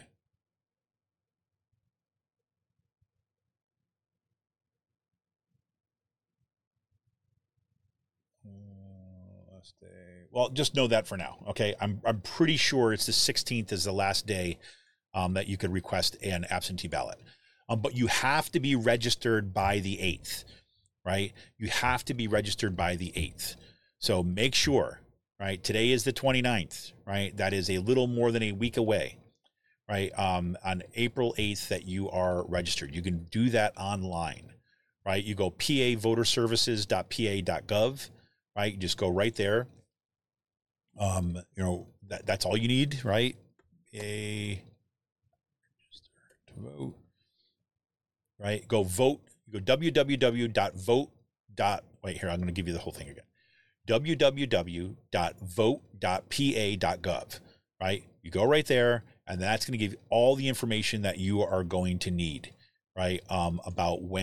Uh, last day. Well, just know that for now. Okay, I'm I'm pretty sure it's the sixteenth is the last day um, that you could request an absentee ballot. Um, but you have to be registered by the eighth, right? You have to be registered by the eighth. So make sure. Right. Today is the twenty-ninth, right? That is a little more than a week away, right? Um, on April eighth that you are registered. You can do that online, right? You go p a voter services dot p a dot gov, right? You just go right there. Um, you know, that, that's all you need, right? A to vote, right? Go vote. You go w w w dot vote. Wait, here, I'm going to give you the whole thing again. w w w dot vote dot p a dot gov, right? You go right there, and that's going to give you all the information that you are going to need, right? Um, about when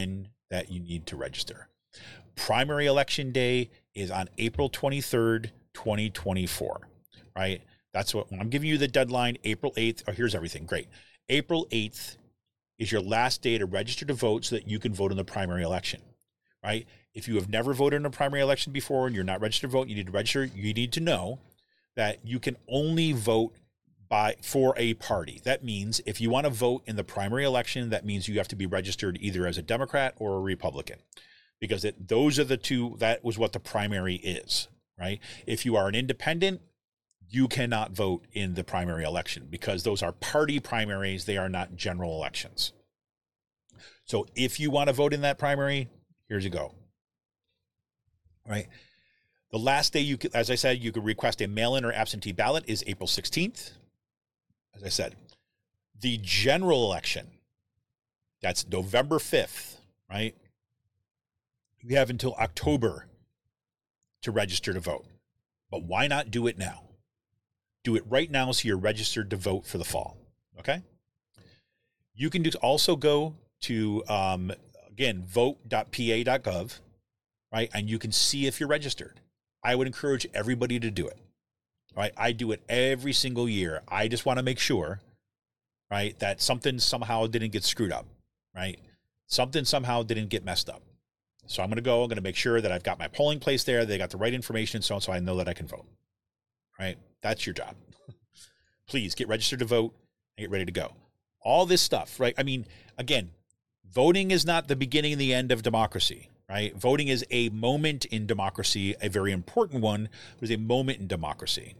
that you need to register. Primary election day is on April twenty-third, twenty twenty-four, right? That's what I'm giving you the deadline, April eighth. Oh, here's everything. Great. April eighth is your last day to register to vote so that you can vote in the primary election, right? If you have never voted in a primary election before and you're not registered to vote, you need to register. You need to know that you can only vote by for a party. That means if you want to vote in the primary election, that means you have to be registered either as a Democrat or a Republican, because it, those are the two, that was what the primary is, right? If you are an independent, you cannot vote in the primary election because those are party primaries. They are not general elections. So if you want to vote in that primary, here's you go, right? The last day you could, as I said, you could request a mail-in or absentee ballot is April sixteenth. As I said, the general election, that's November fifth, right? You have until October to register to vote. But why not do it now? Do it right now so you're registered to vote for the fall, okay? You can do, also go to, um, again, vote dot p a dot gov, right? And you can see if you're registered. I would encourage everybody to do it, right? I do it every single year. I just want to make sure, right, that something somehow didn't get screwed up, right? Something somehow didn't get messed up. So I'm going to go, I'm going to make sure that I've got my polling place there. They got the right information and so on, so I know that I can vote, right? That's your job. Please get registered to vote and get ready to go. All this stuff, right? I mean, again, voting is not the beginning and the end of democracy, right? Voting is a moment in democracy, a very important one, but it's a moment in democracy.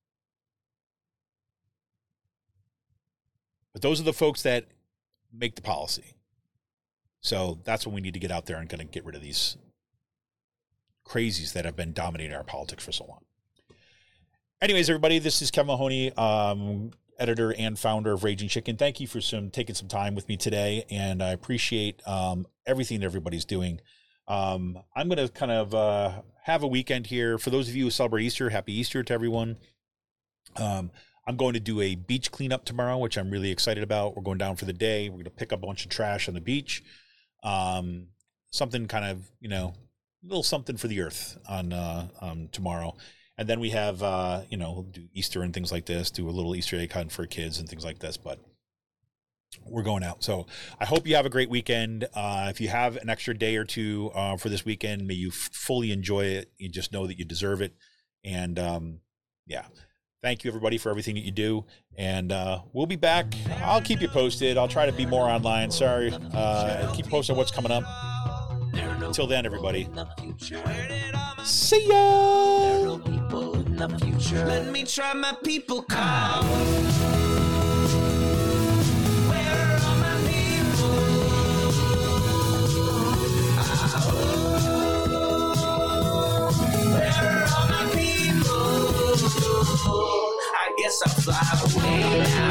But those are the folks that make the policy. So that's when we need to get out there and kind of get rid of these crazies that have been dominating our politics for so long. Anyways, everybody, this is Kevin Mahoney, um, editor and founder of Raging Chicken. Thank you for some taking some time with me today, and I appreciate um, everything that everybody's doing. Um, I'm going to kind of uh, have a weekend here. For those of you who celebrate Easter, happy Easter to everyone. Um, I'm going to do a beach cleanup tomorrow, which I'm really excited about. We're going down for the day. We're going to pick up a bunch of trash on the beach. Um, something kind of, you know, a little something for the earth on uh, um, tomorrow. And then we have, uh, you know, do Easter and things like this, do a little Easter egg hunt for kids and things like this. But we're going out. So I hope you have a great weekend. Uh, if you have an extra day or two uh, for this weekend, may you f- fully enjoy it. You just know that you deserve it. And um, yeah, thank you, everybody, for everything that you do. And uh, we'll be back. I'll keep you posted. I'll try to be more online. Sorry. Uh, keep posted on what's coming up. Until then, everybody. See ya! Let me try my people call. Where are all my people? Where are all my people? I guess I'll fly away now.